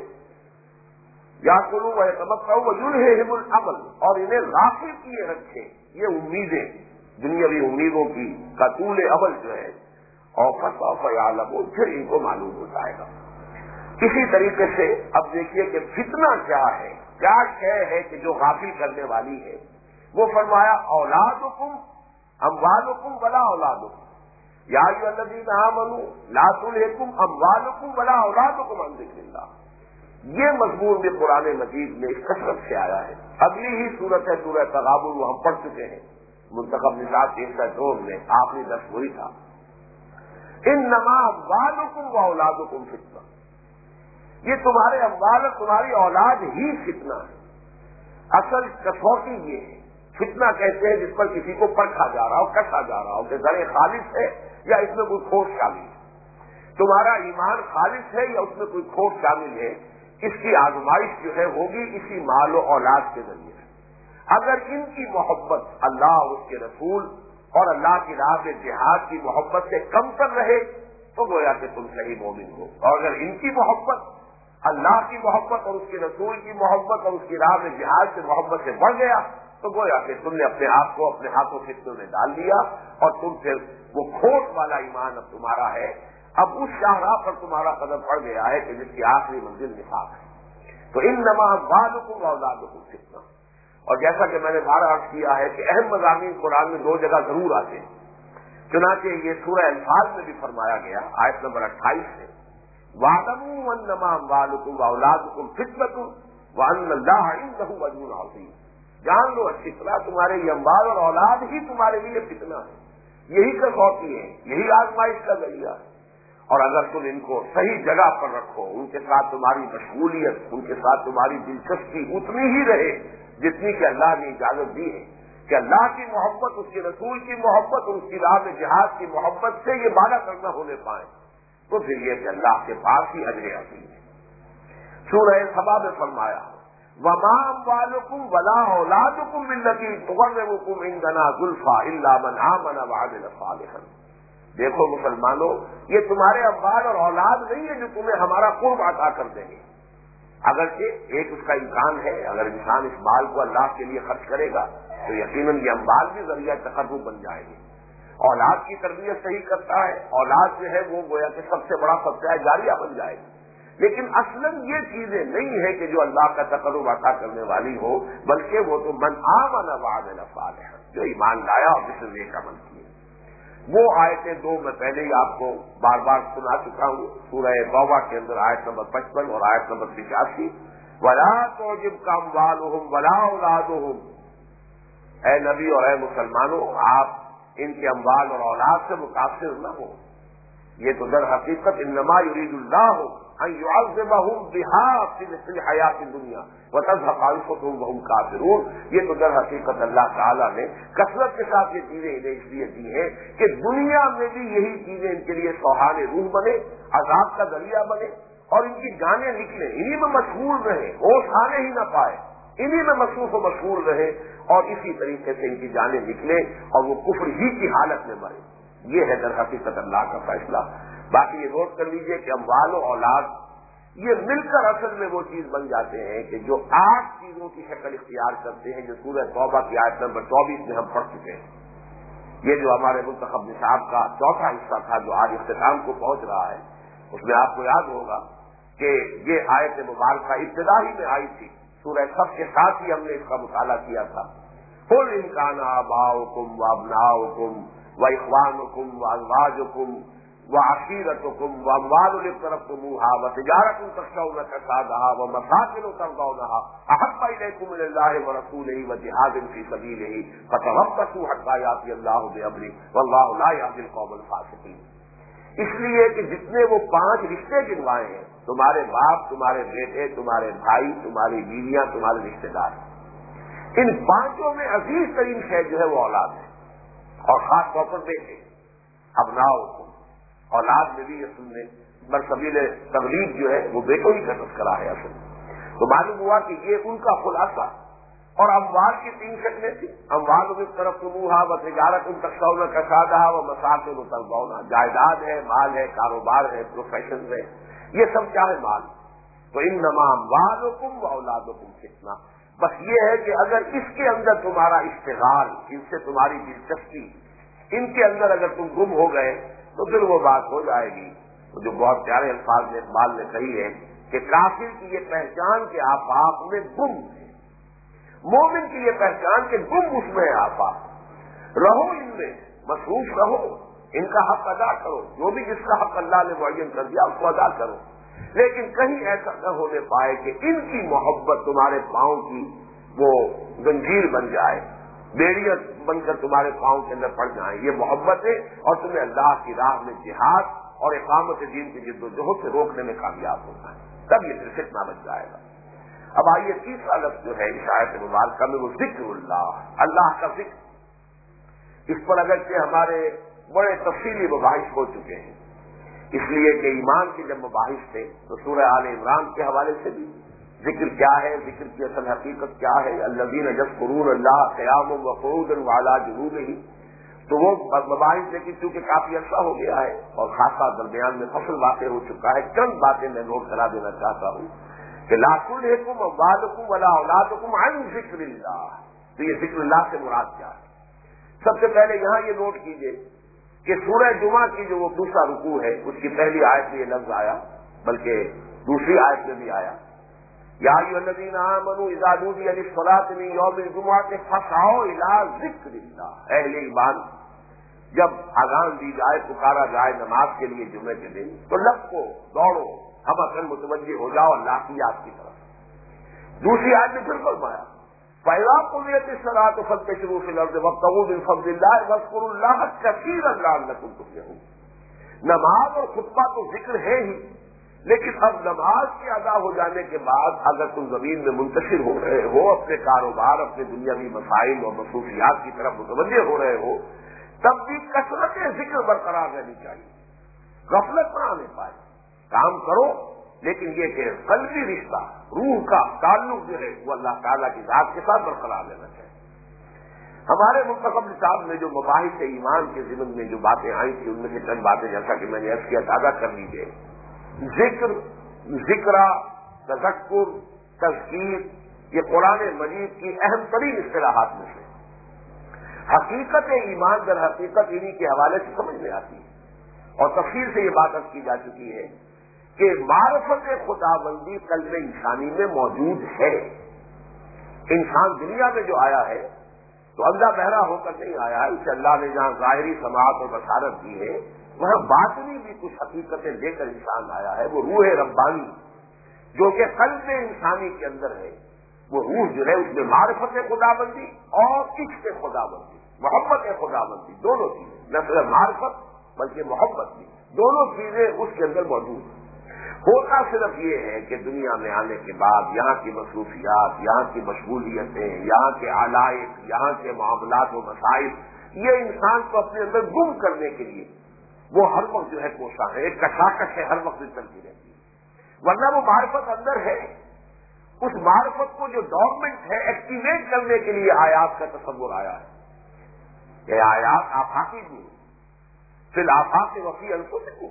یا کلوا و یتمتعوا ویلہہم الامل، اور انہیں غافل کیے رکھے یہ امیدیں، دنیاوی امیدوں کی کا طول عمل جو ہے، اور فسوف یعلمون، پھر ان کو معلوم ہو جائے گا۔ اسی طریقے سے اب دیکھیے کہ فتنہ کیا ہے، کیا شے ہے کہ جو غافل کرنے والی ہے۔ وہ فرمایا اولادکم اموالکم ولا اولادکم، یا ایھا الذین آمنوا لا تلہکم اموالکم ولا اولادکم عن ذکر اللہ۔ یہ مضمون بھی قرآن مجید میں اس کثرت سے آیا ہے۔ اگلی ہی صورت ہے سورہ تغابن، وہ ہم پڑھ چکے ہیں منتخب نصاب 102 میں، آخری درس وہی تھا۔ انما اموالکم واولادکم فتنہ، یہ تمہارے اموال اور تمہاری اولاد ہی فتنہ ہے۔ اصل کسوٹی یہ ہے، فتنہ کہتے ہیں جس پر کسی کو پرکھا جا رہا ہو، کسا جا رہا ہو کہ زر خالص ہے یا اس میں کوئی کھوٹ شامل ہے، تمہارا ایمان خالص ہے یا اس میں کوئی کھوٹ شامل ہے، اس کی آزمائش جو ہے ہوگی اسی مال و اولاد کے ذریعے۔ اگر ان کی محبت اللہ اور اس کے رسول اور اللہ کی راہ میں جہاد کی محبت سے کم تر رہے تو گویا کہ تم صحیح مومن ہو، اور اگر ان کی محبت اللہ کی محبت اور اس کے رسول کی محبت اور اس کی راہ میں جہاد سے محبت سے بڑھ گیا تو گویا کہ تم نے اپنے آپ کو اپنے ہاتھوں فتنوں میں ڈال دیا، اور تم پھر وہ کھوٹ والا ایمان اب تمہارا ہے، اب اس شاہراہ پر تمہارا قدم پڑ گیا ہے کہ جس کی آخری منزل نفاق ہے۔ تو انما اموالکم واولادکم فتنہ، اور جیسا کہ میں نے بارہ عرض کیا ہے کہ اہم مضامین قرآن میں 2 جگہ ضرور آتے ہیں، چنانچہ یہ سورہ انفال میں بھی فرمایا گیا آیت نمبر 28 سے، وَاعْلَمُوا أَنَّمَا أَمْوَالُكُمْ وَأَوْلَادُكُمْ فِتْنَةٌ وَأَنَّ اللَّهَ عِندَهُ أَجْرٌ عَظِيمٌ۔ جان لو اچھی طرح تمہارے یہ اموال اور اولاد ہی تمہارے لیے فتنہ ہے، یہی کسوٹی ہے، یہی آزمائش کا ذریعہ ہے، اور اگر تم ان کو صحیح جگہ پر رکھو، ان کے ساتھ تمہاری مشغولیت، ان کے ساتھ تمہاری دلچسپی اتنی ہی رہے جتنی کہ اللہ نے اجازت دی ہے، کہ اللہ کی محبت، اس کے رسول کی محبت اور اس کی راہ میں جہاد کی محبت سے یہ بالا کرنا ہونے پائے، تو پھر یہ کہ اللہ کے پاس ہی اجر عظیم ہے۔ سورہ سبا میں فرمایا وَمَا أَمْوَالُكُمْ وَلَا أَوْلَادُكُمْ بِالَّتِي تُقَرِّبُكُمْ عِندَنَا زُلْفَىٰ إِلَّا مَنْ آمَنَ وَعَمِلَ صَالِحًا۔ دیکھو مسلمانوں، یہ تمہارے اموال اور اولاد نہیں ہے جو تمہیں ہمارا قرب عطا کر دیں گے، اگرچہ ایک اس کا امکان ہے، اگر انسان اس مال کو اللہ کے لیے خرچ کرے گا تو یقیناً یہ اموال بھی ذریعہ تقرب بن جائے گی۔ اولاد کی تربیت صحیح کرتا ہے، اولاد جو ہے وہ گویا کہ سب سے بڑا خرچہ جاریہ بن جائے گی، لیکن اصلاً یہ چیزیں نہیں ہے کہ جو اللہ کا تقرب عطا کرنے والی ہو، بلکہ وہ تو من آمن وعمل صالحا، جو ایمان لایا اور جس نے نیک عمل کیے۔ وہ آیتیں 2 میں پہلے ہی آپ کو بار بار سنا چکا ہوں، سورہ توبہ کے اندر آیت نمبر 55 اور آیت نمبر 85، وَلَا تُعْجِبْكَ أَمْوَالُهُمْ وَلَا أَوْلَادُهُمْ اے نبی اور اے مسلمانوں، آپ ان کے اموال اور اولاد سے متاثر نہ ہو، یہ تو در حقیقت انما یرید اللہ ان یعذبہم بہا فی الحیات الدنیا وتذهب انفسهم وهم کافرون، یہ تو در حقیقت اللہ تعالیٰ نے کثرت کے ساتھ یہ چیزیں انہیں اس لیے دی ہیں کہ دنیا میں بھی یہی چیزیں ان کے لیے سوہان روح بنے، عذاب کا ذریعہ بنے، اور ان کی جانیں نکلیں، انہی میں مشغول رہیں، ہوش آنے ہی نہ پائے، انہی میں مصروف و مشغول رہے، اور اسی طریقے سے ان کی جانیں نکلیں اور وہ کفر ہی کی حالت میں مرے۔ یہ ہے در حقیقت اللہ کا فیصلہ۔ باقی یہ نوٹ کر لیجئے کہ اموال و اولاد یہ مل کر اصل میں وہ چیز بن جاتے ہیں کہ جو 8 چیزوں کی شکل اختیار کرتے ہیں، جو سورہ توبہ کی آیت نمبر 24 میں ہم پڑھ چکے ہیں۔ یہ جو ہمارے منتخب نصاب کا چوتھا حصہ تھا جو آج اختتام کو پہنچ رہا ہے، اس میں آپ کو یاد ہوگا کہ یہ آیت مبارکہ ابتدا ہی میں آئی تھی، سورہ صف کے ساتھ ہی ہم نے اس کا مطالعہ کیا تھا۔ قُلْ إِنْ كَانَ آبَاؤُكُمْ وَأَبْنَاؤُكُمْ وَإِخْوَانُكُمْ وَأَزْوَاجُكُمْ وَعَشِيرَتُكُمْ وَأَمْوَالٌ اقْتَرَفْتُمُوهَا وَتِجَارَةٌ تَخْشَوْنَ كَسَادَهَا وَمَسَاكِنُ تَرْضَوْنَهَا أَحَبَّ إِلَيْكُم مِّنَ اللَّهِ وَرَسُولِهِ وَجِهَادٍ فِي سَبِيلِهِ فَتَرَبَّصُوا حَتَّىٰ يَأْتِيَ اللَّهُ بِأَمْرِهِ وَاللَّهُ لَا يَهْدِي الْقَوْمَ الْفَاسِقِينَ۔ اس لیے کہ جتنے وہ 5 رشتے گنوائے ہیں، تمہارے باپ، تمہارے بیٹے، تمہارے بھائی، تمہاری بیویاں، تمہارے رشتے دار، ان 5 میں عزیز ترین شے جو ہے وہ اولاد ہے، اور خاص طور پر بیٹے، ابناؤکم، اولاد میں بھی اصل میں برسبیل تغلیب جو ہے وہ بیٹوں ہی کا تذکرہ ہے اصل میں۔ تو معلوم ہوا کہ یہ ان کا خلاصہ، اور اموال کی 3 شکلیں تھیں، اموال اقترفتموها وتجارۃ تخشون کسادها ومساکن ترضونها، جائیداد ہے، مال ہے، کاروبار ہے، پروفیشن ہے، یہ سب کیا ہے؟ مال۔ تو انما اموالکم واولادکم فتنہ، بس یہ ہے کہ اگر اس کے اندر تمہارا اشتغال، ان سے تمہاری دلچسپی، ان کے اندر اگر تم گم ہو گئے تو پھر وہ بات ہو جائے گی۔ تو جو بہت پیارے الفاظ میں اقبال نے کہی ہے کہ کافر کی یہ پہچان کے آفاق میں گم ہے، مومن کی یہ پہچان کہ گم اس میں آفاق، رہو ان میں، مصروف رہو، ان کا حق ادا کرو، جو بھی جس کا حق اللہ نے معین کر دیا اس کو ادا کرو، لیکن کہیں ایسا نہ ہونے پائے کہ ان کی محبت تمہارے پاؤں کی وہ زنجیر بن جائے، بیڑیاں بن کر تمہارے پاؤں کے اندر پڑ جائیں۔ یہ محبت ہے، اور تمہیں اللہ کی راہ میں جہاد اور اقامت دین کی جد و جہد سے روکنے میں کامیاب ہونا ہے، تب یہ پھر فتنہ بچ جائے گا۔ اب آئیے تیسرا لفظ جو ہے اس آیت مبارکہ میں وہ ذکر اللہ، اللہ کا ذکر۔ اس پر اگرچہ ہمارے بڑے تفصیلی مباحث ہو چکے ہیں، اس لیے کہ ایمان کے جب مباحث تھے تو سورہ آل عمران کے حوالے سے بھی ذکر کیا ہے، ذکر کی اصل حقیقت کیا ہے، الذین یذکرون اللہ قیاما وقعودا وعلی جنوبہم، تو وہ مباحث لیکن چونکہ کافی عرصہ ہو گیا ہے اور خاصا درمیان میں فصل واقع ہو چکا ہے، چند باتیں میں نوٹ کرا دینا چاہتا ہوں کہ لا تلہکم اموالکم ولا اولادکم عن ذکر اللہ، تو یہ ذکر اللہ سے مراد کیا ہے؟ سب سے پہلے یہاں یہ نوٹ کیجئے کہ سورہ جمعہ کی جو وہ دوسرا رکوع ہے اس کی پہلی آیت میں یہ لفظ آیا، بلکہ دوسری آیت میں بھی آیا، یا ایھا الذین آمنوا اذا نودی للصلاۃ من یوم الجمعۃ فاسعوا الی ذکر اللہ، اہل ایمان جب اذان دی جائے، پکارا جائے نماز کے لیے جمعے کے دن، تو لپکو، دوڑو، ہم اصل متوجہ ہو جاؤ اللہ کی یاد کی طرف۔ دوسری آیت میں پھر فرمایا فَإِذَا قُضِيَتِ الصَّلَاةُ فَانتَشِرُوا فِي الْأَرْضِ وَابْتَغُوا مِن فَضْلِ اللَّهِ وَاذْكُرُوا اللَّهَ كَثِيرًا لَعَلَّكُمْ تُفْلِحُونَ۔ نماز اور خطبہ تو ذکر ہے ہی، لیکن اب نماز کے ادا ہو جانے کے بعد اگر تم زمین میں منتشر ہو رہے ہو، اپنے کاروبار، اپنے دنیاوی مسائل اور مصروفیات کی طرف متوجہ ہو رہے ہو، تب بھی کثرت ذکر برقرار رہنی چاہیے، غفلت نہ آنے پائے، کام کرو، لیکن یہ کہ قلبی رشتہ، روح کا تعلق جو ہے وہ اللہ تعالیٰ کی ذات کے ساتھ برقرار رہنا چاہیے۔ ہمارے منتخب نصاب میں جو مباحث ایمان کے ضمن میں جو باتیں آئی تھی ان میں سے چند باتیں جیسا کہ میں نے عرض کیا تازہ کر لیجیے۔ ذکر، ذکرہ، تذکر، تذکیر، یہ قرآن مجید کی اہم ترین اصطلاحات میں سے۔ حقیقت ایمان در حقیقت انہی کے حوالے سے سمجھ میں آتی ہے، اور تفصیل سے یہ بات عرض کی جا چکی ہے کہ معرفت خداوندی قلب انسانی میں موجود ہے۔ انسان دنیا میں جو آیا ہے تو اندھا بہرا ہو کر نہیں آیا ہے، اسے اللہ نے جہاں ظاہری سماعت اور بصارت دی ہے وہاں باطنی بھی کچھ حقیقتیں لے کر انسان آیا ہے۔ وہ روح ربانی جو کہ قلب انسانی کے اندر ہے، وہ روح جو ہے اس میں معرفت خداوندی اور عشق خداوندی، محبت خداوندی، دونوں چیزیں، نہ صرف معرفت بلکہ محبت بھی، دونوں چیزیں اس کے اندر موجود ہیں۔ ہوتا صرف یہ ہے کہ دنیا میں آنے کے بعد یہاں کی مصروفیات، یہاں کی مشغولیتیں، یہاں کے علائق، یہاں کے معاملات و مسائل، یہ انسان کو اپنے اندر گم کرنے کے لیے وہ ہر وقت جو ہے کوشاں ہے، ایک کشاکش ہے، ہر وقت چلتی رہتی ہے۔ ورنہ وہ معرفت اندر ہے، اس معرفت کو جو ڈورمنٹ ہے ایکٹیویٹ کرنے کے لیے آیات کا تصور آیا ہے۔ یہ آیات آفاقی بھی، فی الآفاق وفی انفسکم،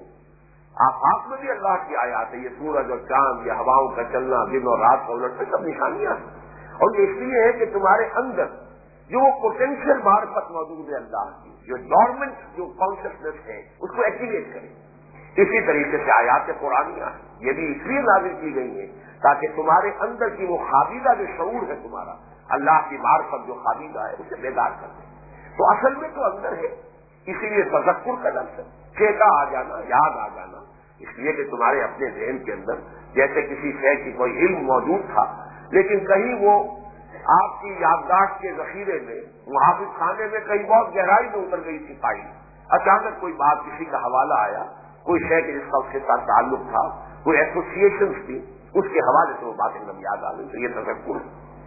آفاق میں بھی اللہ کی آیات ہے، یہ سورج اور چاند، یہ ہواؤں کا چلنا، دن اور رات کا الٹنا، سب نشانیاں ہیں۔ اور یہ اس لیے ہے کہ تمہارے اندر جو وہ پوٹینشیل معرفت موجود ہے اللہ کی، جو ڈورمنٹ جو کانشیسنس ہے، اس کو ایکٹیویٹ کرے۔ اسی طریقے سے آیات قرآنیاں ہیں، یہ بھی اس لیے نازل کی گئی ہیں تاکہ تمہارے اندر کی وہ خابیدہ جو شعور ہے تمہارا، اللہ کی معرفت جو خابیدہ ہے، اسے بیدار کر دے۔ تو اصل میں تو اندر ہے، اسی لیے تذکر کا لفظ ہے، چیتا آ جانا، یاد آ جانا، اس لیے کہ تمہارے اپنے ذہن کے اندر جیسے کسی شے کی کوئی علم موجود تھا، لیکن کہیں وہ آپ کی یادداشت کے ذخیرے میں، محافظ خانے میں کہیں بہت گہرائی میں اتر گئی تھی فائل، اچانک کوئی بات، کسی کا حوالہ آیا، کوئی شے جس کا اس کے ساتھ تعلق تھا، کوئی ایسوسیشنز تھی، اس کے حوالے سے وہ بات ایک دم یاد آ گئی، تو یہ تذکر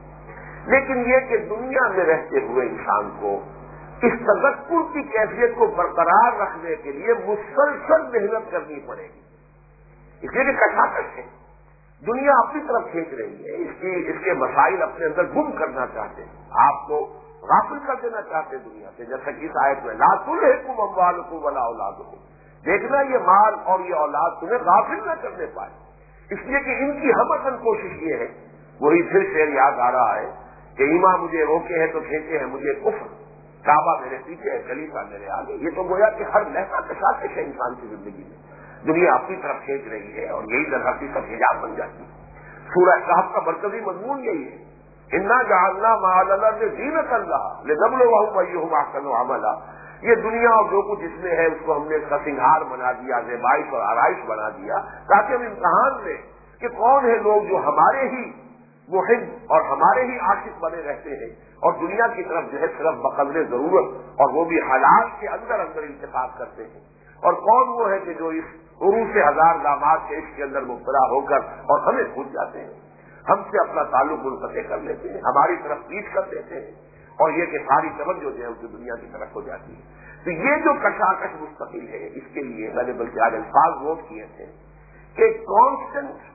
ہے۔ لیکن یہ کہ دنیا میں رہتے ہوئے انسان کو اس تذکر کی کیفیت کو برقرار رکھنے کے لیے مسلسل محنت کرنی پڑے گی، اس لیے کہ کشاکش ہے، دنیا اپنی طرف کھینچ رہی ہے، اس کے مسائل اپنے اندر گم کرنا چاہتے ہیں، آپ کو غافل کر دینا چاہتے ہیں دنیا سے، جیسا کہ اس آیت میں لا تلہکم اموالکم ولا اولادکم، دیکھنا یہ مال اور یہ اولاد تمہیں غافل نہ کرنے پائے، اس لیے کہ ان کی ہمتن کوشش یہ ہے، وہی پھر شعر یاد آ رہا ہے کہ ایمان مجھے روکے ہیں تو کھینچے ہیں مجھے کفر، کعبہ میرے پیچھے ہے، کلیسا میرے آگے، یہ تو گویا کہ ہر لہجہ کشاکش ہے انسان کی زندگی میں، دنیا اپنی طرف کھینچ رہی ہے اور یہی در حقیقت حجاب بن جاتی ہے۔ سورہ کہف کا مرکزی مضمون یہی ہے، انا جعلنا ما علی الارض زینۃ لها لنبلوہم ایہم احسن عملا، یہ دنیا اور جو کچھ اس میں ہے اس کو ہم نے اس کا سنگھار بنا دیا، زیبائش اور آرائش بنا دیا، تاکہ ہم امتحان لیں کہ کون ہے لوگ جو ہمارے ہی محب اور ہمارے ہی عاشق بنے رہتے ہیں اور دنیا کی طرف جو ہے صرف بقدر ضرورت اور وہ بھی حلال کے اندر انتخاب کرتے ہیں، اور کون وہ ہے کہ جو اس عروج سے ہزار داماد کے عشق کے اندر مبتلا ہو کر اور ہمیں بھول جاتے ہیں، ہم سے اپنا تعلق منقطع کر لیتے ہیں، ہماری طرف پیچھ کر دیتے ہیں، اور یہ کہ ساری توجہ جو ہے اس دنیا کی طرف ہو جاتی ہے۔ تو یہ جو کشاکش مستقل ہے، اس کے لیے میں نے بلکہ آج الفاظ نوٹ کیے تھے کہ کانسٹنٹ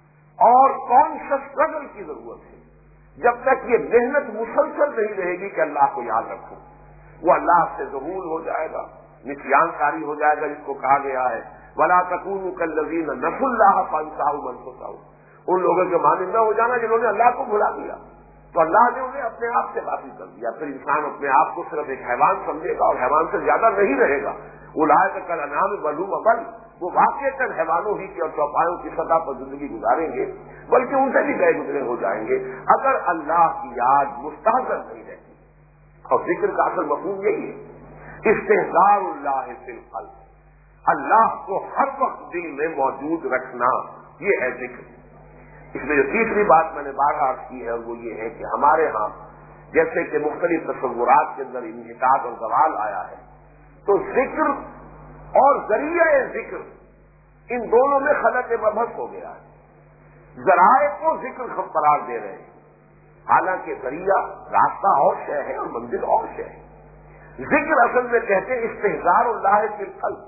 اور کانشس اسٹرگل کی ضرورت ہے، جب تک یہ محنت مسلسل نہیں رہے گی کہ اللہ کو یاد رکھو، وہ اللہ سے ذہول ہو جائے گا، نسیان کاری ہو جائے گا، جس کو کہا گیا ہے وَلَا تَكُونُوا كَالَّذِينَ نَسُوا اللَّهَ فَأَنسَاهُمْ أَنفُسَهُمْ، ان لوگوں کے مانندہ ہو جانا جنہوں نے اللہ کو بھلا دیا، تو اللہ نے انہیں اپنے آپ سے غافل کر دیا، پھر انسان اپنے آپ کو صرف ایک حیوان سمجھے گا اور حیوان سے زیادہ نہیں رہے گا، اولئک کالانعام بل هم اضل، وہ واقعتاً حیوانوں ہی کی اور چوپایوں کی سطح پر زندگی گزاریں گے، بلکہ ان سے بھی گئے گزرے ہو جائیں گے اگر اللہ کی یاد مستحضر نہیں رہتی۔ اور ذکر کا اصل مفہوم یہی ہے، استحضار اللہ فی القلب، اللہ کو ہر وقت دل میں موجود رکھنا، یہ ہے ذکر۔ اس میں جو تیسری بات میں نے بارہ عرض کی ہے وہ یہ ہے کہ ہمارے ہاں جیسے کہ مختلف تصورات کے اندر انحطاط اور زوال آیا ہے، تو ذکر اور ذریعہ ذکر ان دونوں میں خلط مبحث ہو گیا ہے، ذرائع کو ذکر قرار دے رہے ہیں، حالانکہ ذریعہ راستہ اور شے ہے اور منزل اور شے ہے۔ ذکر اصل میں کہتے ہیں استحضار اللہ فی القلب،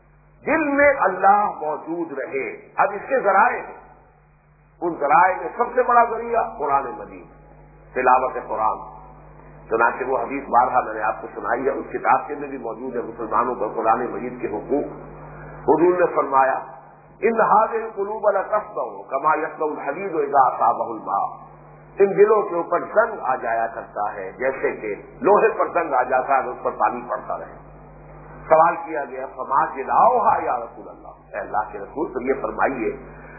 دل میں اللہ موجود رہے۔ اب اس کے ذرائع ہیں، ان ذرائع میں سب سے بڑا ذریعہ قرآن مجید، تلاوت قرآن، چنانچہ وہ حدیث بارہا میں نے آپ کو سنائی ہے، اس کتاب کے میں بھی موجود ہے مسلمانوں پر قرآن مجید کے حقوق۔ حضور نے فرمایا ان هذه القلوب لتصدع كما يصدع الحديد اذا اصابه الماء، ان دلوں کے اوپر زنگ آ جایا کرتا ہے جیسے کہ لوہے پر زنگ آ جاتا ہے اور اس پر پانی پڑتا رہے۔ سوال کیا گیا فما جلاؤها یا رسول اللہ، اے اللہ کے رسول تو یہ فرمائیے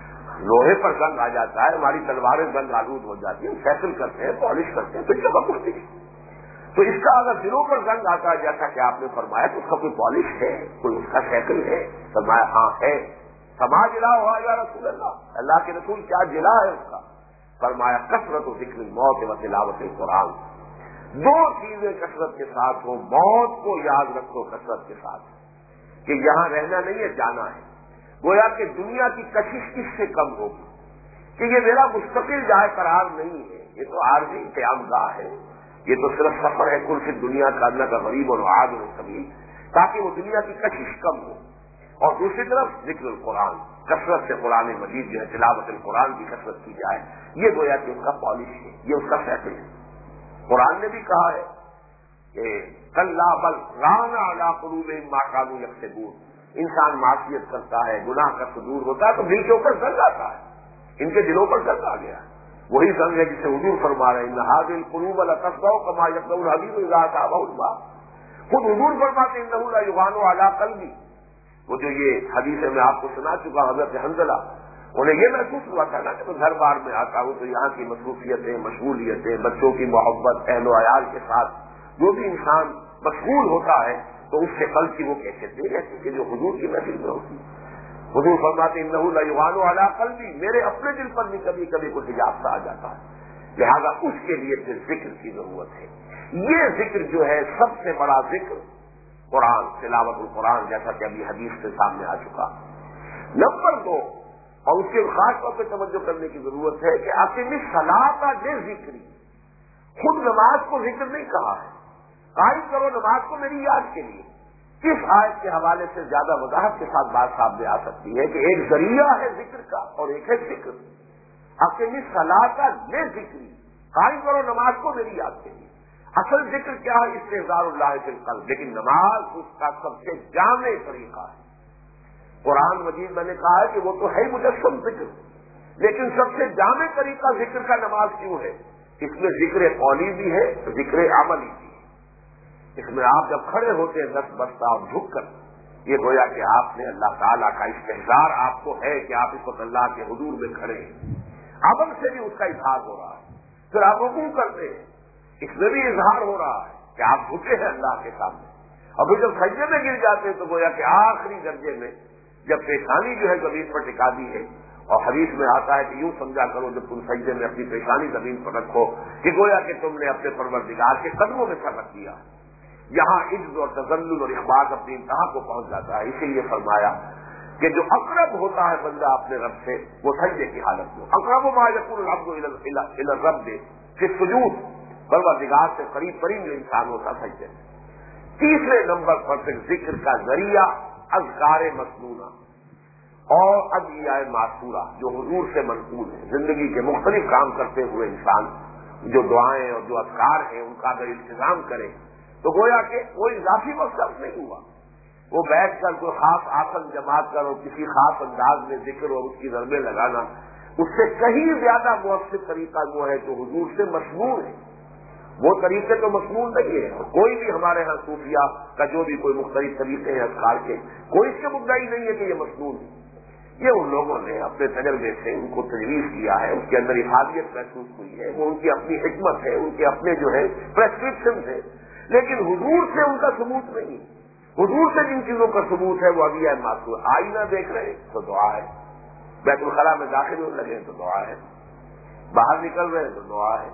لوہے پر زنگ آ جاتا ہے، ہماری تلواریں زنگ آلود ہو جاتی ہیں، فیصل کرتے ہیں، پالش کرتے ہیں، تو کیا بات ہوتی ہے؟ تو اس کا اگر دلوں پر زنگ آتا ہے جیسا کہ آپ نے فرمایا تو اس کا کوئی پالش ہے، کوئی اس کا شیکل ہے؟ فرمایا ہاں ہے۔ سما جلا ہوا یا رسول اللہ، اللہ کے رسول کیا جلا ہے اس کا؟ فرمایا کثرت و ذکر الموت و تلاوت القرآن، دو چیزیں کثرت کے ساتھ ہو، موت کو یاد رکھو کثرت کے ساتھ کہ یہاں رہنا نہیں ہے، جانا ہے۔ گویا کہ دنیا کی کشش کس سے کم ہوگی کہ یہ میرا مستقل جائے قرار نہیں ہے، یہ تو عارضی قیام گاہ ہے، یہ تو صرف سفر ہے کل سے دنیا کا اللہ کا غریب اور عاد اور سبھی، تاکہ وہ دنیا کی کشش کم ہو۔ اور دوسری طرف ذکر القرآن، کثرت سے قرآن مجید جو ہے تلاوت القرآن کی کثرت کی جائے، یہ گویا کہ اس کا پالش ہے، یہ اس کا فیصل ہے۔ قرآن نے بھی کہا ہے کہ کلا بل ران علی قلوبہم ما کانوا یکسبون، انسان معصیت کرتا ہے، گناہ کا صدور ہوتا ہے تو دل کے اوپر زنگ آتا ہے، ان کے دلوں پر زنگ آ گیا ہے، وہی زنگ ہے جسے حضور فرما رہے ہیں ان هذه القلوب لتصدع كما يصدع الحديد اذا اصابه الماء، خود حضور فرماتے ہیں انه لا يغان على قلبي، وہ جو یہ حدیث میں آپ کو سنا چکا حضرت حنظلہ، انہیں یہ محسوس ہوا تھا نا کہ میں گھر بار میں آتا ہوں تو یہاں کی مصروفیتیں، مشغولیتیں، بچوں کی محبت، اہل و عیال کے ساتھ جو بھی انسان مشغول ہوتا ہے تو اس سے قلب کی وہ کیفیت نہیں رہتی کہ جو حضور کی محفل میں ہوتی ہے۔ حضور فرماتے انہ لا یغان علی قلبی، میرے اپنے دل پر بھی کبھی کبھی کچھ حجاب سا آ جاتا ہے، لہذا اس کے لیے پھر ذکر کی ضرورت ہے۔ یہ ذکر جو ہے سب سے بڑا ذکر قرآن، تلاوت القرآن، جیسا کہ ابھی حدیث کے سامنے آ چکا۔ نمبر 2، اور اس کے خاص طور پہ توجہ کرنے کی ضرورت ہے کہ اقیم الصلاۃ لذکری، خود نماز کو ذکر نہیں کہا ہے، قائم کرو نماز کو میری یاد کے لیے۔ کس آیت کے حوالے سے زیادہ وضاحت کے ساتھ بات سامنے آ سکتی ہے کہ ایک ذریعہ ہے ذکر کا اور ایک ہے ذکر۔ اقیم الصلاۃ لذکری، قائم کرو نماز کو میری یاد کے لیے۔ اصل ذکر کیا ہے؟ استحضار اللہ فی القلب، لیکن نماز اس کا سب سے جامع طریقہ ہے۔ قرآن مجید میں نے کہا ہے کہ وہ تو ہے مجسم ذکر، لیکن سب سے جامع طریقہ ذکر کا نماز کیوں ہے؟ اس میں ذکر قولی بھی ہے، ذکر عملی بھی ہے۔ اس میں آپ جب کھڑے ہوتے ہیں 10 بستہ اور جھک کر، یہ گویا کہ آپ نے اللہ تعالیٰ کا استحضار آپ کو ہے کہ آپ اس وقت اللہ کے حضور میں کھڑے ہیں، عمل سے بھی اس کا اظہار ہو رہا ہے۔ پھر آپ رکوع کرتے ہیں، اس میں بھی اظہار ہو رہا ہے کہ آپ جھکے ہیں اللہ کے سامنے، اور پھر جب سجدے میں گر جاتے ہیں تو گویا کہ آخری درجے میں جب پیشانی جو ہے زمین پر ٹکا دی ہے، اور حدیث میں آتا ہے کہ یوں سمجھا کرو جب تم سجدے میں اپنی پیشانی زمین پر رکھو کہ گویا کہ تم نے اپنے پروردگار کے قدموں میں سر رکھ دیا۔ یہاں عجز اور تذلل اور احباط اپنی انتہا کو پہنچ جاتا ہے، اسی لیے فرمایا کہ جو اقرب ہوتا ہے بندہ اپنے رب سے وہ سجدے کی حالت میں، اقرب ما یکون العبد الی الرب فی السجود، پروردگار سے قریب ترین جو انسان ہوتا سجدے میں۔ تیسرے نمبر پر پھر ذکر کا ذریعہ اذکار مسنونہ اور ادعیہ معصورہ جو حضور سے منقول ہے، زندگی کے مختلف کام کرتے ہوئے انسان جو دعائیں اور جو اذکار ہیں ان کا اگر التزام کرے تو گویا کہ کوئی اضافی مقصد نہیں ہوا، وہ بیٹھ کر کوئی خاص آسن جماعت کر اور کسی خاص انداز میں ذکر اور اس کی ضربیں لگانا، اس سے کہیں زیادہ مؤثر طریقہ وہ ہے جو حضور سے مسنون ہے۔ وہ طریقے تو مسنون نہیں ہے، کوئی بھی ہمارے ہاں صوفیہ کا جو بھی کوئی مختلف طریقے ہیں اذکار کے، کوئی اس کے مدعی نہیں ہے کہ یہ مسنون ہے، یہ ان لوگوں نے اپنے تجربے سے ان کو تجویز کیا ہے، اس کے اندر افادیت محسوس ہوئی ہے، وہ ان کی اپنی حکمت ہے، ان کے اپنے جو ہے پرسکرپشن ہے، لیکن حضور سے ان کا ثبوت نہیں۔ حضور سے جن چیزوں کا ثبوت ہے وہ ادعیہ معصورہ، آئینہ دیکھ رہے تو دعا ہے، بیت الخلاء میں داخل ہونے لگے تو دعا ہے، باہر نکل رہے تو دعا ہے،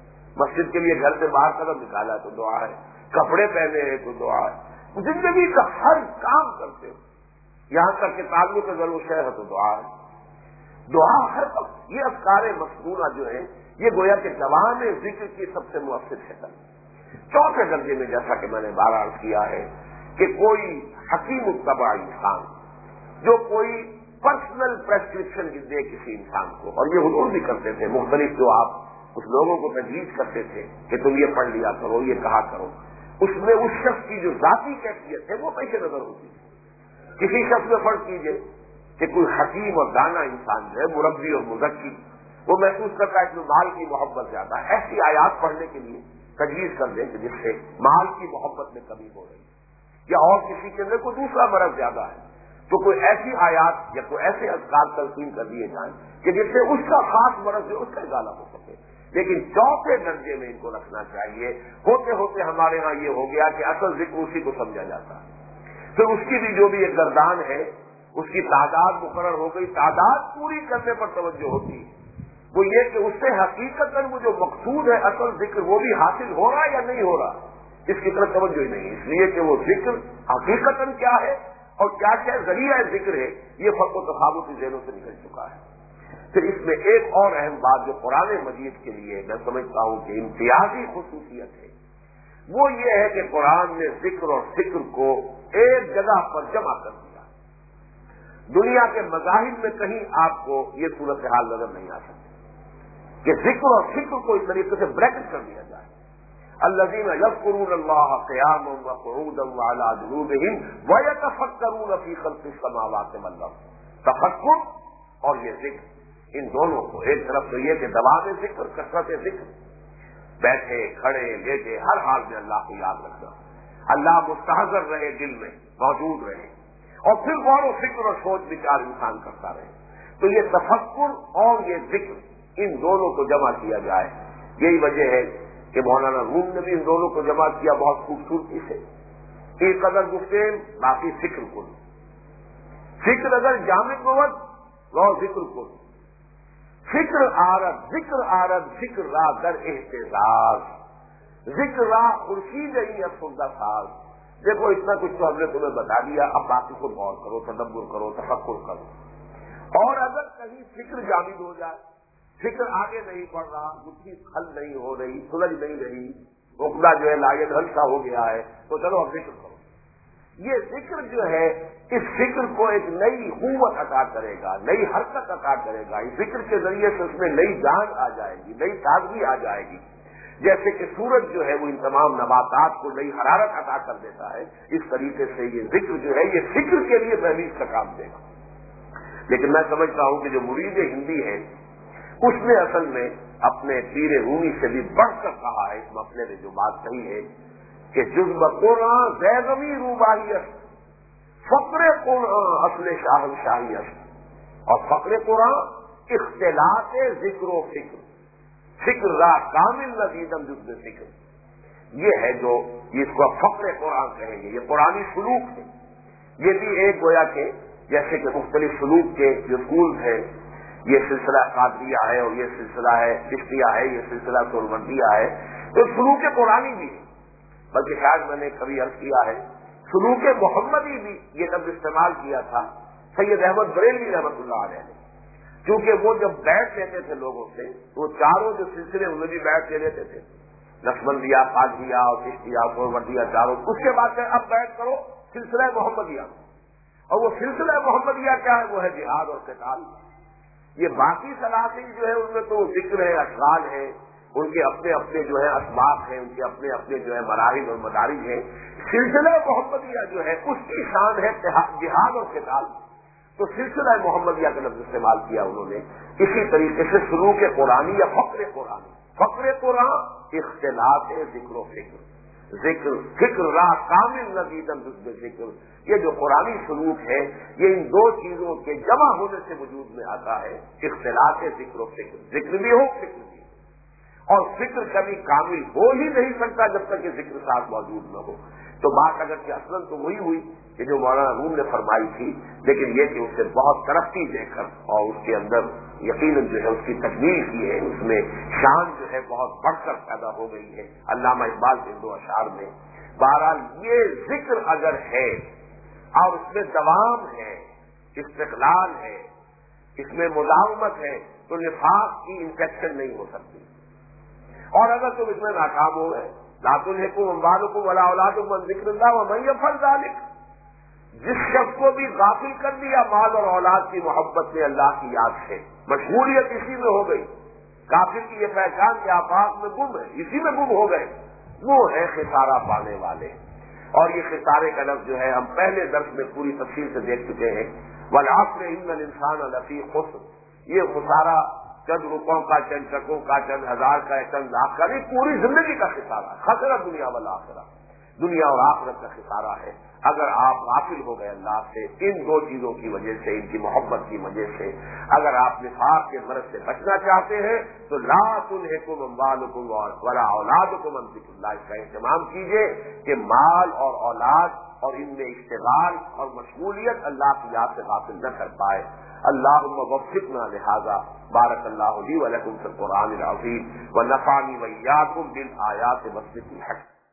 مسجد کے لیے گھر سے باہر قدم نکالا تو دعا ہے، کپڑے پہنے ہیں تو دعا ہے، زندگی کا ہر کام کرتے ہو، یہاں تک کہ تعلق ضرور و شہ ہے تو دعا ہے، دعا ہر وقت۔ یہ اذکار مسنونہ جو ہے یہ گویا کہ جوان ذکر کی سب سے مؤثر شکل۔ چوتھے درجے میں جیسا کہ میں نے بار عرض کیا ہے کہ کوئی حکیم متبع انسان جو کوئی پرسنل پرسکرپشن دے کسی انسان کو، اور یہ حضور بھی کرتے تھے، مختلف جو آپ اس لوگوں کو تجویز کرتے تھے کہ تم یہ پڑھ لیا کرو، یہ کہا کرو، اس میں اس شخص کی جو ذاتی کیفیت ہے وہ پیش نظر ہوتی ہے۔ کسی شخص میں فرض کیجئے کہ کوئی حکیم اور دانا انسان جو ہے، مربی اور مذکی، وہ محسوس کرتا ہے کہ مال کی محبت زیادہ ہے، ایسی آیات پڑھنے کے لیے تجویز کر دیں کہ جس سے مال کی محبت میں کمی ہو رہی ہے، یا اور کسی کے اندر کوئی دوسرا مرض زیادہ ہے تو کوئی ایسی آیات یا کوئی ایسے اذکار تلقین کر دیے جائیں کہ جس سے اس کا خاص مرض جو اس کا ازالہ ہو سکے۔ لیکن چوتھے درجے میں ان کو رکھنا چاہیے، ہوتے ہوتے ہمارے ہاں یہ ہو گیا کہ اصل ذکر اسی کو سمجھا جاتا ہے، پھر اس کی بھی جو بھی ایک گردان ہے اس کی تعداد مقرر ہو گئی، تعداد پوری کرنے پر توجہ ہوتی ہے، وہ یہ کہ اس سے حقیقتاً وہ جو مقصود ہے اصل ذکر وہ بھی حاصل ہو رہا ہے یا نہیں ہو رہا، اس کی طرف توجہ ہی نہیں، اس لیے کہ وہ ذکر حقیقتاً کیا ہے اور کیا کیا ذریعہ ذکر ہے یہ فرق و تفاوت ذہنوں سے نکل چکا ہے۔ پھر اس میں ایک اور اہم بات جو قرآن مجید کے لیے میں سمجھتا ہوں کہ امتیازی خصوصیت ہے، وہ یہ ہے کہ قرآن نے ذکر اور فکر کو ایک جگہ پر جمع کر دیا۔ دنیا کے مذاہب میں کہیں آپ کو یہ صورتحال نظر نہیں آ سکتی کہ ذکر اور فکر کو اس طریقے سے بریکٹ کر دیا جائے۔ الذین یذکرون اللہ قیاما وقعودا وعلی جنوبہم ویتفکرون فی خلق السماوات والارض۔ تفکر اور یہ ذکر، ان دونوں کو ایک طرف تو یہ کہ دوام ذکر، کثرت ذکر، بیٹھے کھڑے لیٹے ہر حال میں اللہ کو یاد رکھنا، اللہ مستحضر رہے، دل میں موجود رہے، اور پھر غور و فکر اور سوچ بچار انسان کرتا رہے۔ تو یہ تفکر اور یہ ذکر، ان دونوں کو جمع کیا جائے۔ یہی وجہ ہے کہ مولانا روم نے بھی ان دونوں کو جمع کیا بہت خوبصورتی سے۔ ایک قدر گفتین باقی فکر کو، فکر اگر جامد بود وہ ذکر کو، فکر آرد ذکر آرد ذکر را در احتزاز، ذکر را خورشید ہی افسردہ ساز۔ دیکھو اتنا کچھ تو ہم نے تمہیں بتا دیا، اب باقی کو غور کرو، تدبر کرو، تفکر کرو۔ اور اگر کہیں فکر جامد ہو جائے، فکر آگے نہیں بڑھ رہا، گتھی حل نہیں ہو رہی، سلجھ نہیں رہی، عقدہ جو ہے لاگل حل سا ہو گیا ہے، تو چلو اب ذکر کرو۔ یہ ذکر جو ہے اس فکر کو ایک نئی قوت عطا کرے گا، نئی حرکت عطا کرے گا۔ اس ذکر کے ذریعے سے اس میں نئی جان آ جائے گی، نئی تازگی آ جائے گی۔ جیسے کہ سورج جو ہے وہ ان تمام نباتات کو نئی حرارت عطا کر دیتا ہے، اس طریقے سے یہ ذکر جو ہے یہ فکر کے لیے تحریک کا کام دے گا۔ لیکن میں سمجھتا ہوں کہ جو مرید ہندی ہے اس نے اصل میں اپنے پیر رومی سے بھی بڑھ کر کہا ہے اس مسئلے میں جو بات کہی ہے کہ جزب قرآن زیغمی روباہیت، فقر قرآن اصل شاہ شاہیت، اور فقر قرآن اختلاط ذکر و فکر، فکر را کامل نزیدم جزب فکر، یہ ہے جو اس کو فقر قرآن کہیں گے۔ یہ قرآنی سلوک ہے، یہ بھی ایک گویا کہ جیسے کہ مختلف سلوک کے جو اسکول ہے، یہ سلسلہ قادریہ ہے اور یہ سلسلہ ہے چشتیہ ہے، یہ سلسلہ سورمندیہ ہے، تو سلوک قرآنی بھی ہے۔ بلکہ شاید میں نے کبھی عرض کیا ہے سلوک محمدی بھی یہ لفظ استعمال کیا تھا سید احمد بریلوی رحمۃ اللہ علیہ نے، کیونکہ وہ جب بیٹھ لیتے تھے لوگوں سے تو وہ چاروں جو سلسلے ان میں بھی بیٹھ لے لیتے تھے، نقشبندیہ، قادریہ اور چشتیہ سورمندیہ چاروں، اس کے بعد اب بیٹھ کرو سلسلہ محمدیہ، اور وہ سلسلہ محمدیہ کیا ہے؟ وہ ہے جہاد اور قتال۔ یہ باقی سلاسل جو ہے ان میں تو ذکر ہے، اشغال ہے، ان کے اپنے اپنے جو ہے اسباب ہیں، ان کے اپنے اپنے جو ہے مراحل اور مدارج ہیں۔ سلسلہ محمدیہ جو ہے اس کی شان ہے جہاد اور قتال، تو سلسلہ محمدیہ کا لفظ استعمال کیا انہوں نے۔ اسی طریقے سے سلوک قرآنی یا فقر قرآنی، فقر قرآن اختلاط ذکر و فکر، ذکر فکر را کامل نزیدم جزب ذکر، یہ جو قرآنی سلوک ہے یہ ان دو چیزوں کے جمع ہونے سے وجود میں آتا ہے، اختلاط ذکر و فکر، ذکر بھی ہو فکر بھی ہو، اور فکر کبھی کامل ہو ہی نہیں سکتا جب تک کہ ذکر ساتھ موجود نہ ہو۔ تو بات اگر کہ اصلاً تو وہی ہوئی کہ جو مولانا روم نے فرمائی تھی، لیکن یہ کہ اسے بہت ترقی دے کر اور اس کے اندر یقیناً جو ہے اس کی تکمیل کی ہے، اس میں شان جو ہے بہت بڑھ کر پیدا ہو گئی ہے علامہ اقبال کے دو اشعار میں۔ بہرحال یہ ذکر اگر ہے اور اس میں دوام ہے، استقلال ہے، اس میں مداومت ہے، تو نفاق کی انفیکشن نہیں ہو سکتی۔ اور اگر تم اس میں ناکام ہو گئے، لا تلہکم اموالکم ولا اولادکم عن ذکر اللہ ومن یفعل ذلک، جس شخص کو بھی غافل کر دیا مال اور اولاد کی محبت میں اللہ کی یاد سے، مشغولیت اسی میں ہو گئی، کافر کی یہ پہچان کے آفاق میں گم ہے، اسی میں گم ہو گئے، وہ ہے خسارہ پانے والے۔ اور یہ خسارے کا لفظ جو ہے ہم پہلے درس میں پوری تفصیل سے دیکھ چکے ہیں، والعصر ان الانسان لفی خسر، یہ خسارہ چند روپوں کا، چند ٹکوں کا، چند ہزار کا، چند لاکھ کا نہیں، پوری زندگی کا خسارہ، خسرہ دنیا والآخرہ۔ دنیا اور آخرت کا خسارہ ہے اگر آپ غافل ہو گئے اللہ سے ان دو چیزوں کی وجہ سے، ان کی محبت کی وجہ سے۔ اگر آپ نفاق کے مرض سے بچنا چاہتے ہیں تو لا تلہکم اموالکم ولا اولادکم عن ذکر اللہ، اس کا اہتمام کیجیے کہ مال اور اولاد اور ان میں اشتغال اور مشغولیت اللہ کی یاد سے غافل نہ کر پائے۔ اللہم وفقنا لہذا۔ بارک اللہ لی ولکم فی القرآن العظیم ونفعنی وإیاکم بالآیات والذکر الحکیم۔